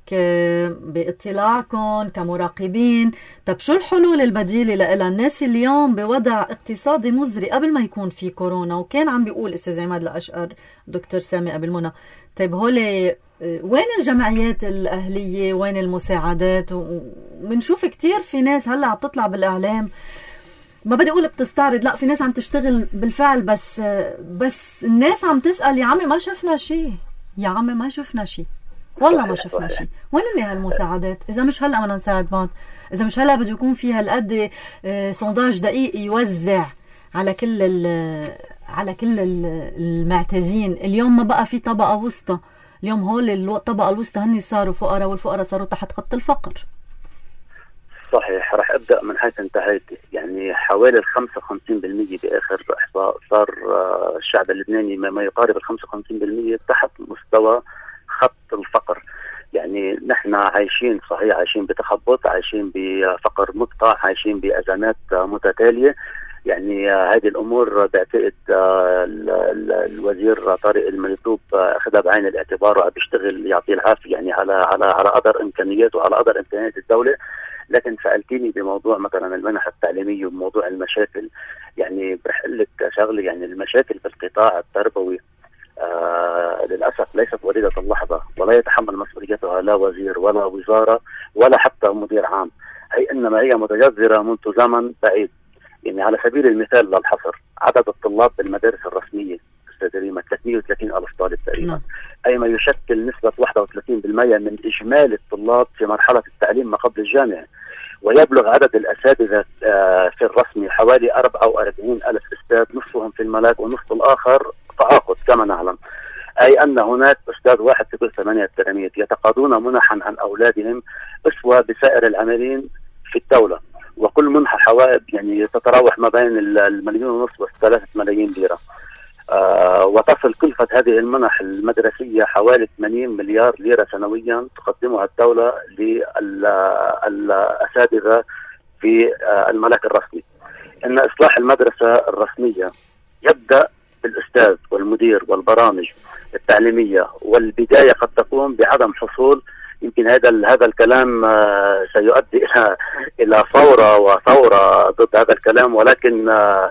باطلاعكم كمراقبين، طب شو الحلول البديلة لها؟ الناس اليوم بوضع اقتصادي مزري قبل ما يكون في كورونا، وكان عم بيقول أستاذ عماد الأشقر دكتور سامي قبل منى، طيب هولي وين الجمعيات الأهلية، وين المساعدات؟ ومنشوف كتير في ناس هلأ عم تطلع بالإعلام، ما بدي أقول بتستعرض، لا في ناس عم تشتغل بالفعل، بس الناس عم تسأل يا عمي ما شفنا شيء، يا عمي ما شفنا شيء، والله ما شفنا شيء، وين اللي هالمساعدات؟ إذا مش هلأ بدنا نساعد بعض، إذا مش هلأ بده يكون في هالقد سونداج دقيق يوزع على كل المعتزين. اليوم ما بقى في طبقة وسطى، اليوم هول الطبقة الوسطى هني صاروا فقراء، والفقراء صاروا تحت خط الفقر. صحيح. رح أبدأ من حيث انتهيت. يعني حوالي 55% بآخر إحصاء صار الشعب اللبناني ما يقارب 55% تحت مستوى خط الفقر. يعني نحن عايشين، صحيح عايشين بتخبط، عايشين بفقر مدقع، عايشين بأزمات متتالية. يعني هذه الأمور بعتقد الوزير طارق الملتوب أخذها بعين الاعتبار وعم بيشتغل يعطيه العافية يعني على قدر إمكانياته وعلى قدر إمكانيات الدولة. لكن سألتيني بموضوع مثلا المنح التعليمية وموضوع المشاكل، يعني برح أقول لك شغلة، يعني المشاكل في القطاع التربوي للأسف ليست وليدة اللحظة، ولا يتحمل مسؤوليتها لا وزير ولا وزارة ولا حتى مدير عام، إنما هي متجذرة منذ زمن بعيد. يعني على سبيل المثال للحصر، عدد الطلاب بالمدارس الرسمية أستاذ ريما 330,000 طالب تقريبا، أي ما يشكل نسبة 31% من إجمالي الطلاب في مرحلة التعليم ما قبل الجامعة. ويبلغ عدد الأساتذة في الرسمي حوالي 44,000 أستاذ، نصفهم في الملاك ونصف الآخر تعاقد كما نعلم. أي أن هناك أستاذ واحد في كل 8 تلاميذ يتقاضون منحا عن أولادهم أسوة بسائر العاملين في الدولة، وكل منحة حوالي يعني تتراوح ما بين 1,500,000 و3 ملايين ليرة. وتصل كلفة هذه المنح المدرسية حوالي 80 مليار ليرة سنويا تقدمها الدولة للأساتذة في الملاك الرسمي. إن إصلاح المدرسة الرسمية يبدأ بالأستاذ والمدير والبرامج التعليمية، والبداية قد تكون بعدم حصول، يمكن هذا الكلام سيؤدي إلى وثورة ضد هذا الكلام، ولكن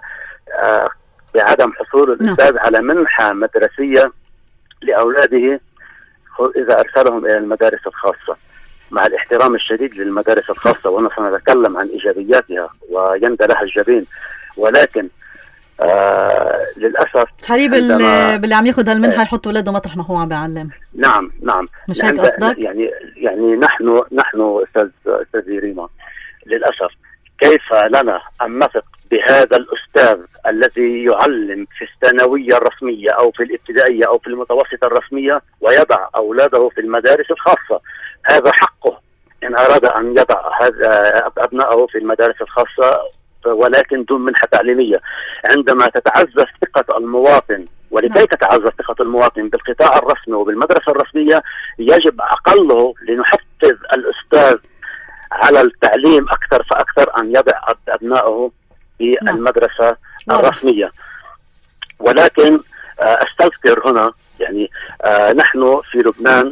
بعدم حصول الأستاذ على منحة مدرسية لأولاده إذا أرسلهم إلى المدارس الخاصة، مع الاحترام الشديد للمدارس الخاصة، وأنا سنتكلم عن إيجابياتها ويندى لها الجبين، ولكن للأسف حريب اللي عم ياخذ هالمنحة يحط ولاده مطرح ما هو عم بيعلم. نعم مش هيك قصدك؟ يعني نحن أستاذ ريما للأسف كيف لنا أن نثق بهذا الأستاذ الذي يعلم في الثانوية الرسمية أو في الابتدائية أو في المتوسطة الرسمية ويضع أولاده في المدارس الخاصة؟ هذا حقه إن أراد أن يضع أبنائه في المدارس الخاصة، ولكن دون منحة تعليمية. عندما تتعزز ثقة المواطن، ولكي تتعزز ثقة المواطن بالقطاع الرسمي وبالمدرسة الرسمية، يجب أقله لنحفز الأستاذ على التعليم أكثر فأكثر أن يضع أبنائه في المدرسة الرسمية. ولكن أستذكر هنا يعني نحن في لبنان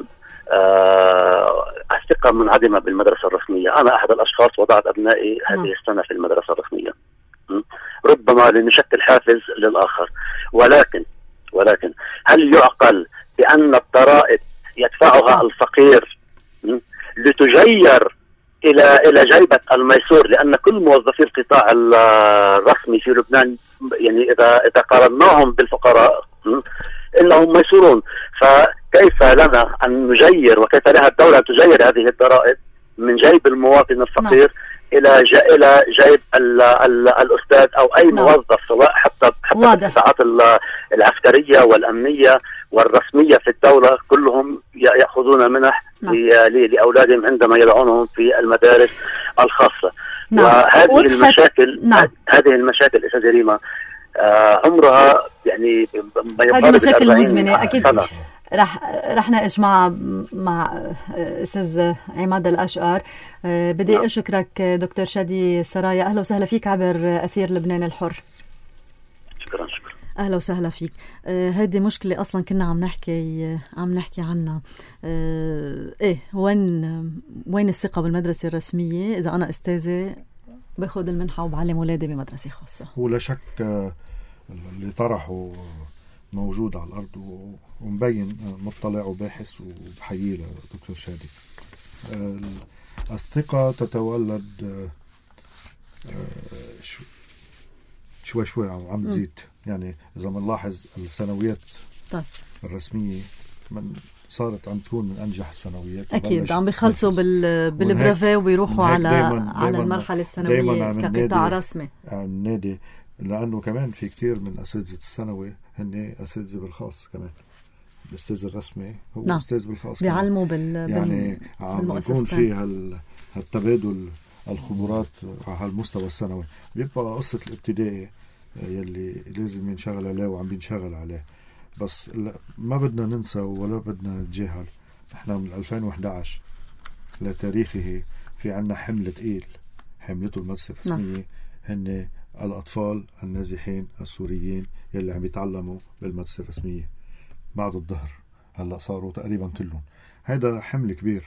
الثقة منعدمة بالمدرسة الرسمية. أنا أحد الأشخاص وضعت أبنائي هذه السنة في المدرسة الرسمية، ربما لنشكل حافز للآخر، ولكن هل يعقل بأن الضرائب يدفعها الفقير لتجير إلى جيبة الميسور؟ لأن كل موظفي القطاع الرسمي في لبنان يعني إذا قارناهم بالفقراء إنهم ميسورون، فكيف لنا أن نجير وكيف لها الدولة تجير هذه الضرائب من جيب المواطن الفقير إلى جيب الأستاذ أو أي موظف، سواء حتى في القطاعات العسكرية والأمنية والرسمية في الدولة، كلهم يأخذون منح لأولادهم عندما يضعونهم في المدارس الخاصة. وهذه المشاكل أستاذ ريما عمرها يعني ما يقارب هذه مشاكل مزمنة أكيد. رح ناقش مع استاذ عماد الاشقر. بدي اشكرك دكتور شادي سرايا، اهلا وسهلا فيك عبر اثير لبنان الحر. شكرا. اهلا وسهلا فيك. هذه مشكله اصلا كنا عم نحكي عنها. وين الثقه بالمدرسه الرسميه؟ اذا انا استاذه باخذ المنحه وبعلم اولادي بمدرسه خاصه. ولا شك اللي طرحه موجود على الارض ومبين، مطلع وباحث، وبحييه لدكتور شادي. الثقه تتولد شوي عم تزيد. يعني إذا بنلاحظ السنويات الرسمية صارت عم تكون من أنجح السنويات. أكيد عم بيخلصوا بالبرافي وبيروحوا على المرحلة السنوية كقطاع رسمي. النادي لأنه كمان في كتير من أساتذة الثانوي هن أساتذة بالخاص كمان. الأستاذ الرسمي هو أستاذ بالخاص، بيعلموا يعني عم يكون في هالتبادل الخبرات على هالمستوى السنوي. بيبقى قصة الابتدائي يلي لازم ينشغل عليه وعم بينشغل عليه، بس ما بدنا ننسى ولا بدنا نتجاهل. احنا من 2011 لتاريخه في عنا حمل ثقيل حملته المدرسة الرسمية، هن الأطفال النازحين السوريين يلي عم يتعلموا بالمدرسة الرسمية بعد الظهر. هلأ صاروا تقريبا كلهم. هذا حمل كبير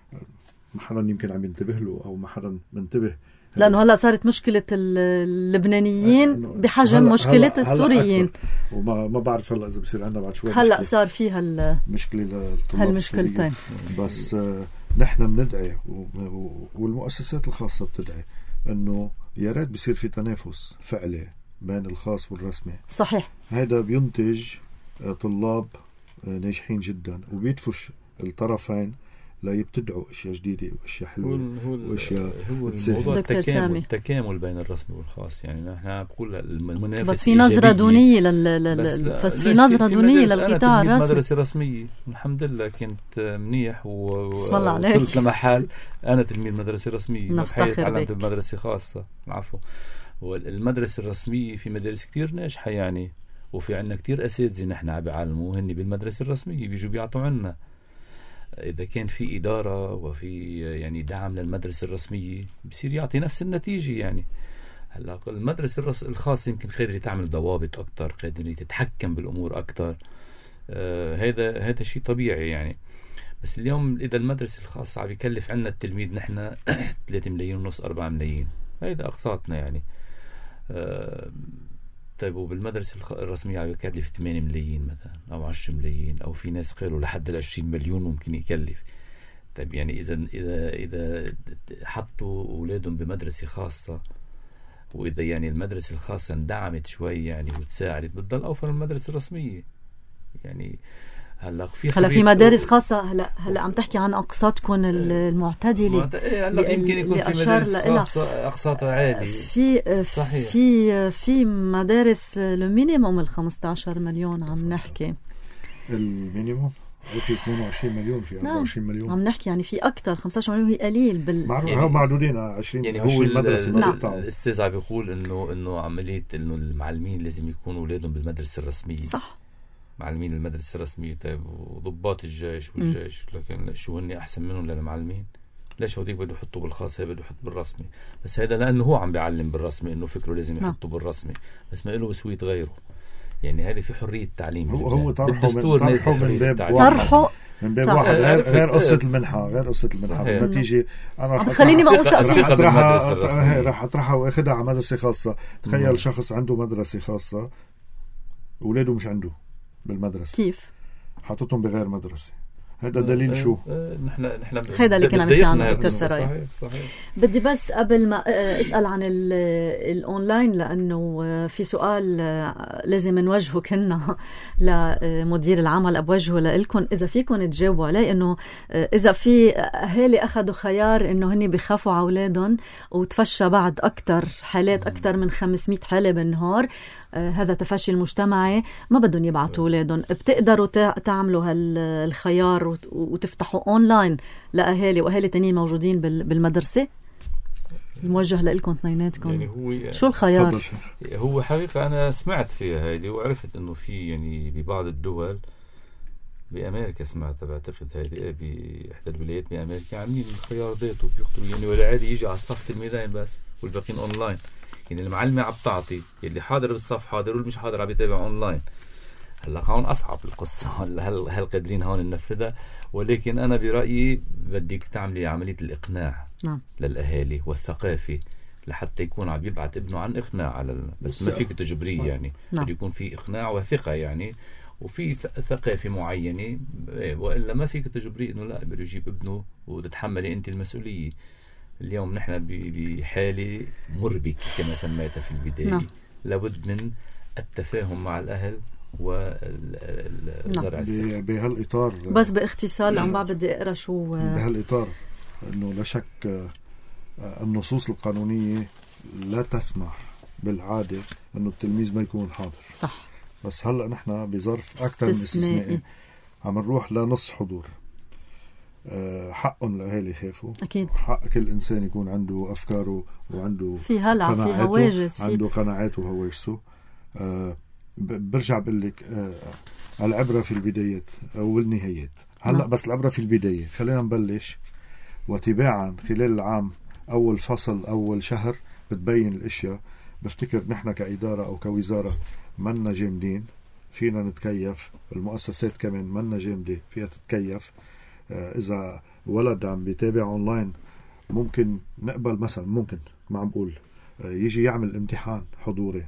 ما حدا يمكن عم ينتبه له أو ما حدا منتبه، لأنه هلأ صارت مشكلة اللبنانيين بحجم مشكلة السوريين. وما بعرف هلأ إذا بصير عندنا بعد شوي هلأ صار فيها مشكلة هالمشكلتين. بس نحن بندعي والمؤسسات الخاصة بتدعي إنه يا ريت بصير في تنافس فعلي بين الخاص والرسمي. صحيح. هذا بينتج طلاب ناجحين جدا وبيدفش الطرفين لا يبتدعوا اشياء جديده واشياء حلوه واشياء الموضوع التكامل بين الرسمي والخاص. يعني نحن بقول المنافسه بس في نظره دونيه في نظره دونيه للقطاع الرسمي. مدرسه رسميه الحمد لله كنت منيح وصلت لمحل انا تلميذ مدرسه رسميه، نفتخر تعلمت بمدرسه خاصه. العفو. والمدرسه الرسميه في مدارس كتير ناجحه يعني، وفي عنا كتير اساتذه نحن عم بيعلموا هن بالمدرسه الرسميه بيجوا بيعطوا عنا. إذا كان في إدارة وفي يعني دعم للمدرسة الرسمية بصير يعطي نفس النتيجة. يعني هلا المدرسة الخاصة يمكن قادرة تعمل ضوابط أكتر، قادرة تتحكم بالأمور أكتر. هذا شيء طبيعي يعني. بس اليوم إذا المدرسة الخاصة عم يكلف عنا التلميذ نحن 3 ملايين ونص 4 ملايين، هيدا أقساطنا يعني. طيب وبالمدرسة الرسمية عم يكلف 8 ملايين مثلا أو 10 ملايين، أو في ناس قالوا لحد 20 مليون ممكن يكلف. طيب يعني إذا حطوا أولادهم بمدرسة خاصة، وإذا يعني المدرسة الخاصة اندعمت شوي يعني وتساعدت، بتضل أوفر من المدرسة الرسمية يعني. هلا في مدارس خاصة هلا عم تحكي عن أقساط تكون المعتدلة. هلا يمكن يكون في مدارس خاصة أقساطها عالي. في مدارس المينيموم 15 مليون عم نحكي. المينيموم في 22 مليون، في 24 مليون عم نحكي يعني في أكتر. 15 مليون هي قليل يعني معدودين 20 يعني 20 مدرسة. الأستاذ عم بيقول إنه عملية إنه المعلمين لازم يكونوا أولادهم بالمدرسة الرسمية. صح. معلمين المدرسة الرسمية. طيب وضباط الجيش والجيش لكن شو هني أحسن منهم للمعلمين؟ ليش هوديك بده يحطوا بالخاص، هي بده يحط بالرسمي؟ بس هذا لأنه هو عم بيعلم بالرسمي، إنه فكره لازم يحطه بالرسمي، بس ما له سويت غيره. يعني هذه في حرية تعليم. هو طرحه من باب واحد غير قصة المنحة. بالنتيجة أنا خليني ما أوثق فيه. راح أطرحها وأخذها على مدرسة خاصة. تخيل شخص عنده مدرسة خاصة وولاده مش عنده بالمدرسة، كيف حطتهم بغير مدرسة؟ هذا دليل شو؟ نحن هذا اللي كنا بنحكي عنه دكتور سرايا. صحيح. بدي بس قبل ما اسال عن الاونلاين، لانه في سؤال لازم نوجهه كنا لمدير العام، هلا بوجهه لكم اذا فيكم تجاوبوا عليه، انه اذا في اهالي اخذوا خيار انه هني بخافوا على اولادهم وتفشى بعد اكثر حالات، اكثر من 500 حاله بالنهار، هذا تفشي المجتمعي، ما بدهم يبعثوا اولادهم، بتقدروا تعملوا هالخيار وتفتحوا اونلاين لاهالي واهالي تانيين موجودين بالمدرسه؟ الموجه لكم اثنيناتكم. يعني هو شو الخيار؟ هو حقيقه انا سمعت فيها هيدي وعرفت انه في يعني ببعض الدول بأمريكا سمعت بعتقد هذه بإحدى الولايات بأمريكا عاملين الخيار ذاته بيخطروا يعني ولا عادي يجي على الصف الميدان بس والباقيين أونلاين. يعني المعلمة عم تعطي اللي حاضر بالصف حاضر واللي مش حاضر عم يتابع أونلاين. هلا هون أصعب القصة. هل قادرين هون ننفذها؟ ولكن أنا برأيي بدك تعملي عملية الإقناع للأهالي والثقافة لحتى يكون عم يبعت ابنه عن إقناع على بس ما فيك تجبريه يعني بده يكون في إقناع وثقة يعني وفي ثقافة معينة وإلا ما فيك تجبريه إنه لا بده يجيب ابنه وتتحملي أنت المسؤولية. اليوم نحن بحالة مربكة كما سميتها في البداية. لابد من التفاهم مع الأهل والزرع بهالإطار. بس باختصار عم بدي أقرأ شو بهالإطار إنه لا شك النصوص القانونية لا تسمح بالعادة إنه التلميذ ما يكون حاضر. صح. بس هلأ نحن بظرف أكثر من استثنائي عم نروح لنص حضور. حقهم الأهالي يخافوا. أكيد. حق كل إنسان يكون عنده أفكاره وعنده في هلع في هواجس عنده قناعاته وهواجسه. برجع بقول لك العبرة في البدايات أو النهايات. هلأ بس العبرة في البداية. خلينا نبلش وتباعا خلال العام أول فصل أول شهر بتبين الأشياء. بفتكر نحن كإدارة أو كوزارة منا جامدين فينا نتكيف. المؤسسات كمان منا جامدة فيها تتكيف. إذا ولد عم بيتابع أونلاين ممكن نقبل مثلا ممكن ما عم بقول يجي يعمل امتحان حضوري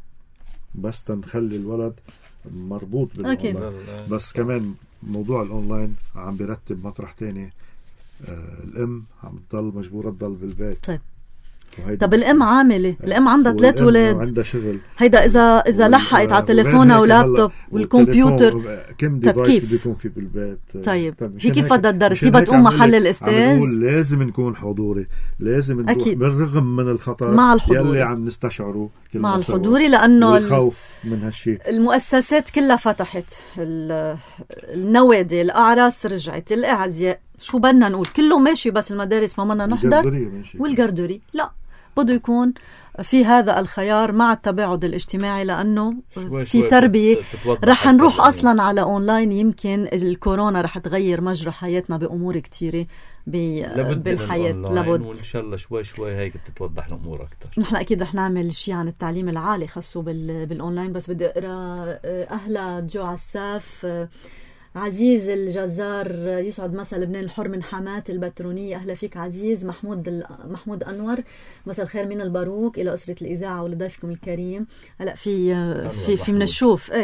بس تنخلي الولد مربوط بالأونلاين. بس كمان موضوع الأونلاين عم بيرتب مطرح تاني. الأم عم تضل مجبورة تضل بالبيت. طيب طب الأم عاملة. الأم عندها 3 أولاد وعندها شغل. هيدا إذا لحقت على تليفونها ولابتوب والكمبيوتر. كم ديفايس بده يكون في بالبيت. طيب هي كيف بدها تدرس؟ هي بتقوم محل الأستاذ. لازم نكون حضوري. لازم نروح بالرغم من الخطر مع الحضوري يلي عم نستشعره مع الحضوري لأنه الخوف من هالشيء. المؤسسات كلها فتحت. النوادي الأعراس رجعت الأعزاء شو بدنا نقول كله ماشي بس المدارس ما بدنا نحضر والجردوري لا بده يكون في هذا الخيار مع التباعد الاجتماعي لأنه في تربية. رح نروح أصلا على أونلاين. يمكن الكورونا رح تغير مجرى حياتنا بأمور كتيرة بالحياة. لابد وإن شاء الله شوي شوي هيك بتتوضح الأمور أكتر. نحن أكيد رح نعمل شيء عن التعليم العالي خاصه بالأونلاين. بس بدي أقرأ أهلا جو عساف عزيز الجزار يسعد مساء لبنان الحر من حماة البترونية. أهلا فيك عزيز. محمود أنور مساء الخير من الباروك إلى أسرة الإذاعة ولضيفكم الكريم. هلا في من الشوف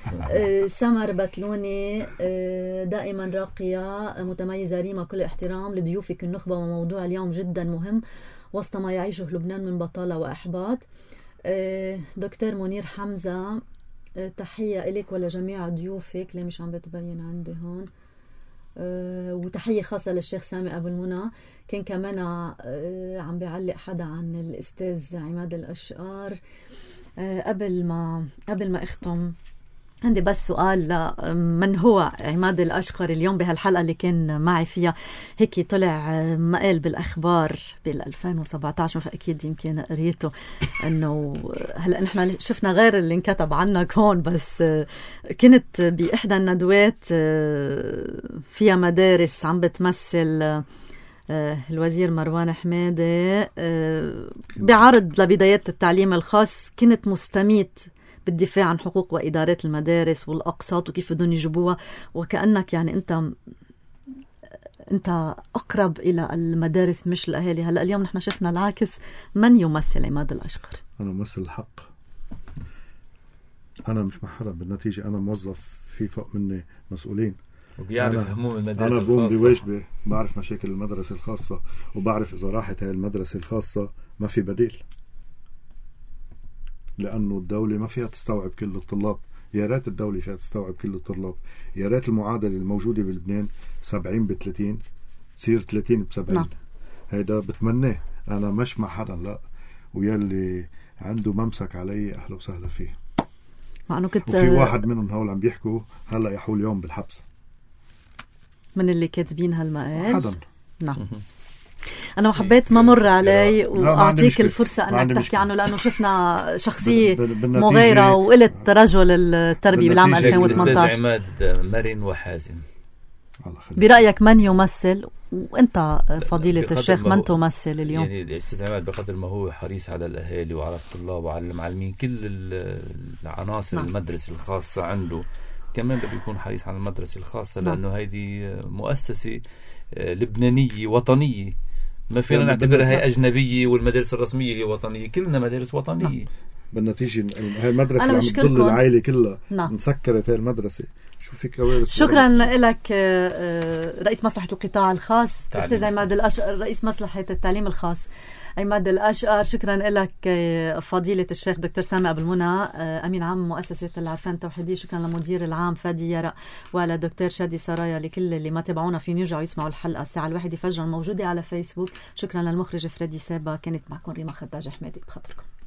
سمر بتلوني دائما راقية متميزة ريما كل احترام لضيوفك النخبة وموضوع اليوم جدا مهم وسط ما يعيشه لبنان من بطالة وإحباط. دكتور منير حمزة تحية إليك ولجميع ضيوفك. ليه مش عم بتبين عندي هون. وتحية خاصة للشيخ سامي أبو المنى. كان كمان عم بيعلق حدا عن الأستاذ عماد الأشقر. قبل ما أختم عندي بس سؤال من هو عماد الأشقر اليوم بهالحلقة اللي كان معي فيها هيك طلع مقال بالأخبار بال2017 فأكيد يمكن قريته أنه هلأ نحن شفنا غير اللي انكتب عنك هون. بس كنت بإحدى الندوات فيها مدارس عم بتمثل الوزير مروان حمادي بعرض لبدايات التعليم الخاص. كنت مستميت بالدفاع عن حقوق وإدارات المدارس والأقساط وكيف بدهم يجيبوها وكأنك يعني أنت أقرب إلى المدارس مش الأهالي. هلأ اليوم نحن شفنا العكس. من يمثل عماد الأشقر؟ أنا ممثل الحق. أنا مش محرم بالنتيجة. أنا موظف في فوق مني مسؤولين وبيعرف هموم المدارس الخاصة. أنا بقوم بواجبي بعرف مشاكل المدرسة الخاصة وبعرف إذا راحت هاي المدرسة الخاصة ما في بديل لأنه الدولة ما فيها تستوعب كل الطلاب. يا ريت الدولة فيها تستوعب كل الطلاب. يا ريت المعادلة الموجودة بلبنان 70/30 تصير 30/70. نعم. هيدا بتمناه. أنا مش مع حدا لا. ويلي عنده ممسك علي أهلا وسهلا فيه. وفي واحد منهم هول عم بيحكوا هلا يحول يوم بالحبس من اللي كاتبين هالمقال حدا. نعم. أنا حبيت ما مر علي لا، ما عندي وأعطيك مشكلة. الفرصة ما أنك عندي تحكي مشكلة. عنه، لأنه شفنا شخصية بالنتيجة- مغيرة وقلت رجل التربية بالعام بالنتيجة الأستاذ 2018. عماد مرن وحازم. الله يخليك. برأيك من يمثل؟ وأنت فضيلة بقدر الشيخ ما من هو- تمثل اليوم؟ يعني الأستاذ عماد بقدر ما هو حريص على الأهالي وعلى الطلاب وعلى المعلمين، كل العناصر نعم. المدرسة الخاصة عنده، كمان بده يكون حريص على المدرسة الخاصة، نعم. لأنه هذه مؤسسة لبنانية وطنية، ما فينا نعم. نعتبرها هي أجنبية والمدارس الرسمية هي وطنية، كلنا مدارس وطنية. نعم. بالنتيجة هاي المدرسة أنا عم بشكركم. تضل العائلة كلها. نعم. مسكرت هاي المدرسة، شو في كوارث. شكرا لك رئيس مصلحة القطاع الخاص تعليم. أستاذ عماد الأشقر، رئيس مصلحة التعليم الخاص عماد الأشقر. شكرا لك فضيلة الشيخ دكتور سامي أبو المنى أمين عام مؤسسة العرفان التوحيدية. شكرا لمدير العام فادي يرى وعلى دكتور شادي سرايا. لكل اللي ما تابعونا فين يرجعوا يسمعوا الحلقة الساعة 1 فجرا موجودة على فيسبوك. شكرا للمخرج فريدي سابا. كانت معكم ريما خداج حمادي بخاطركم.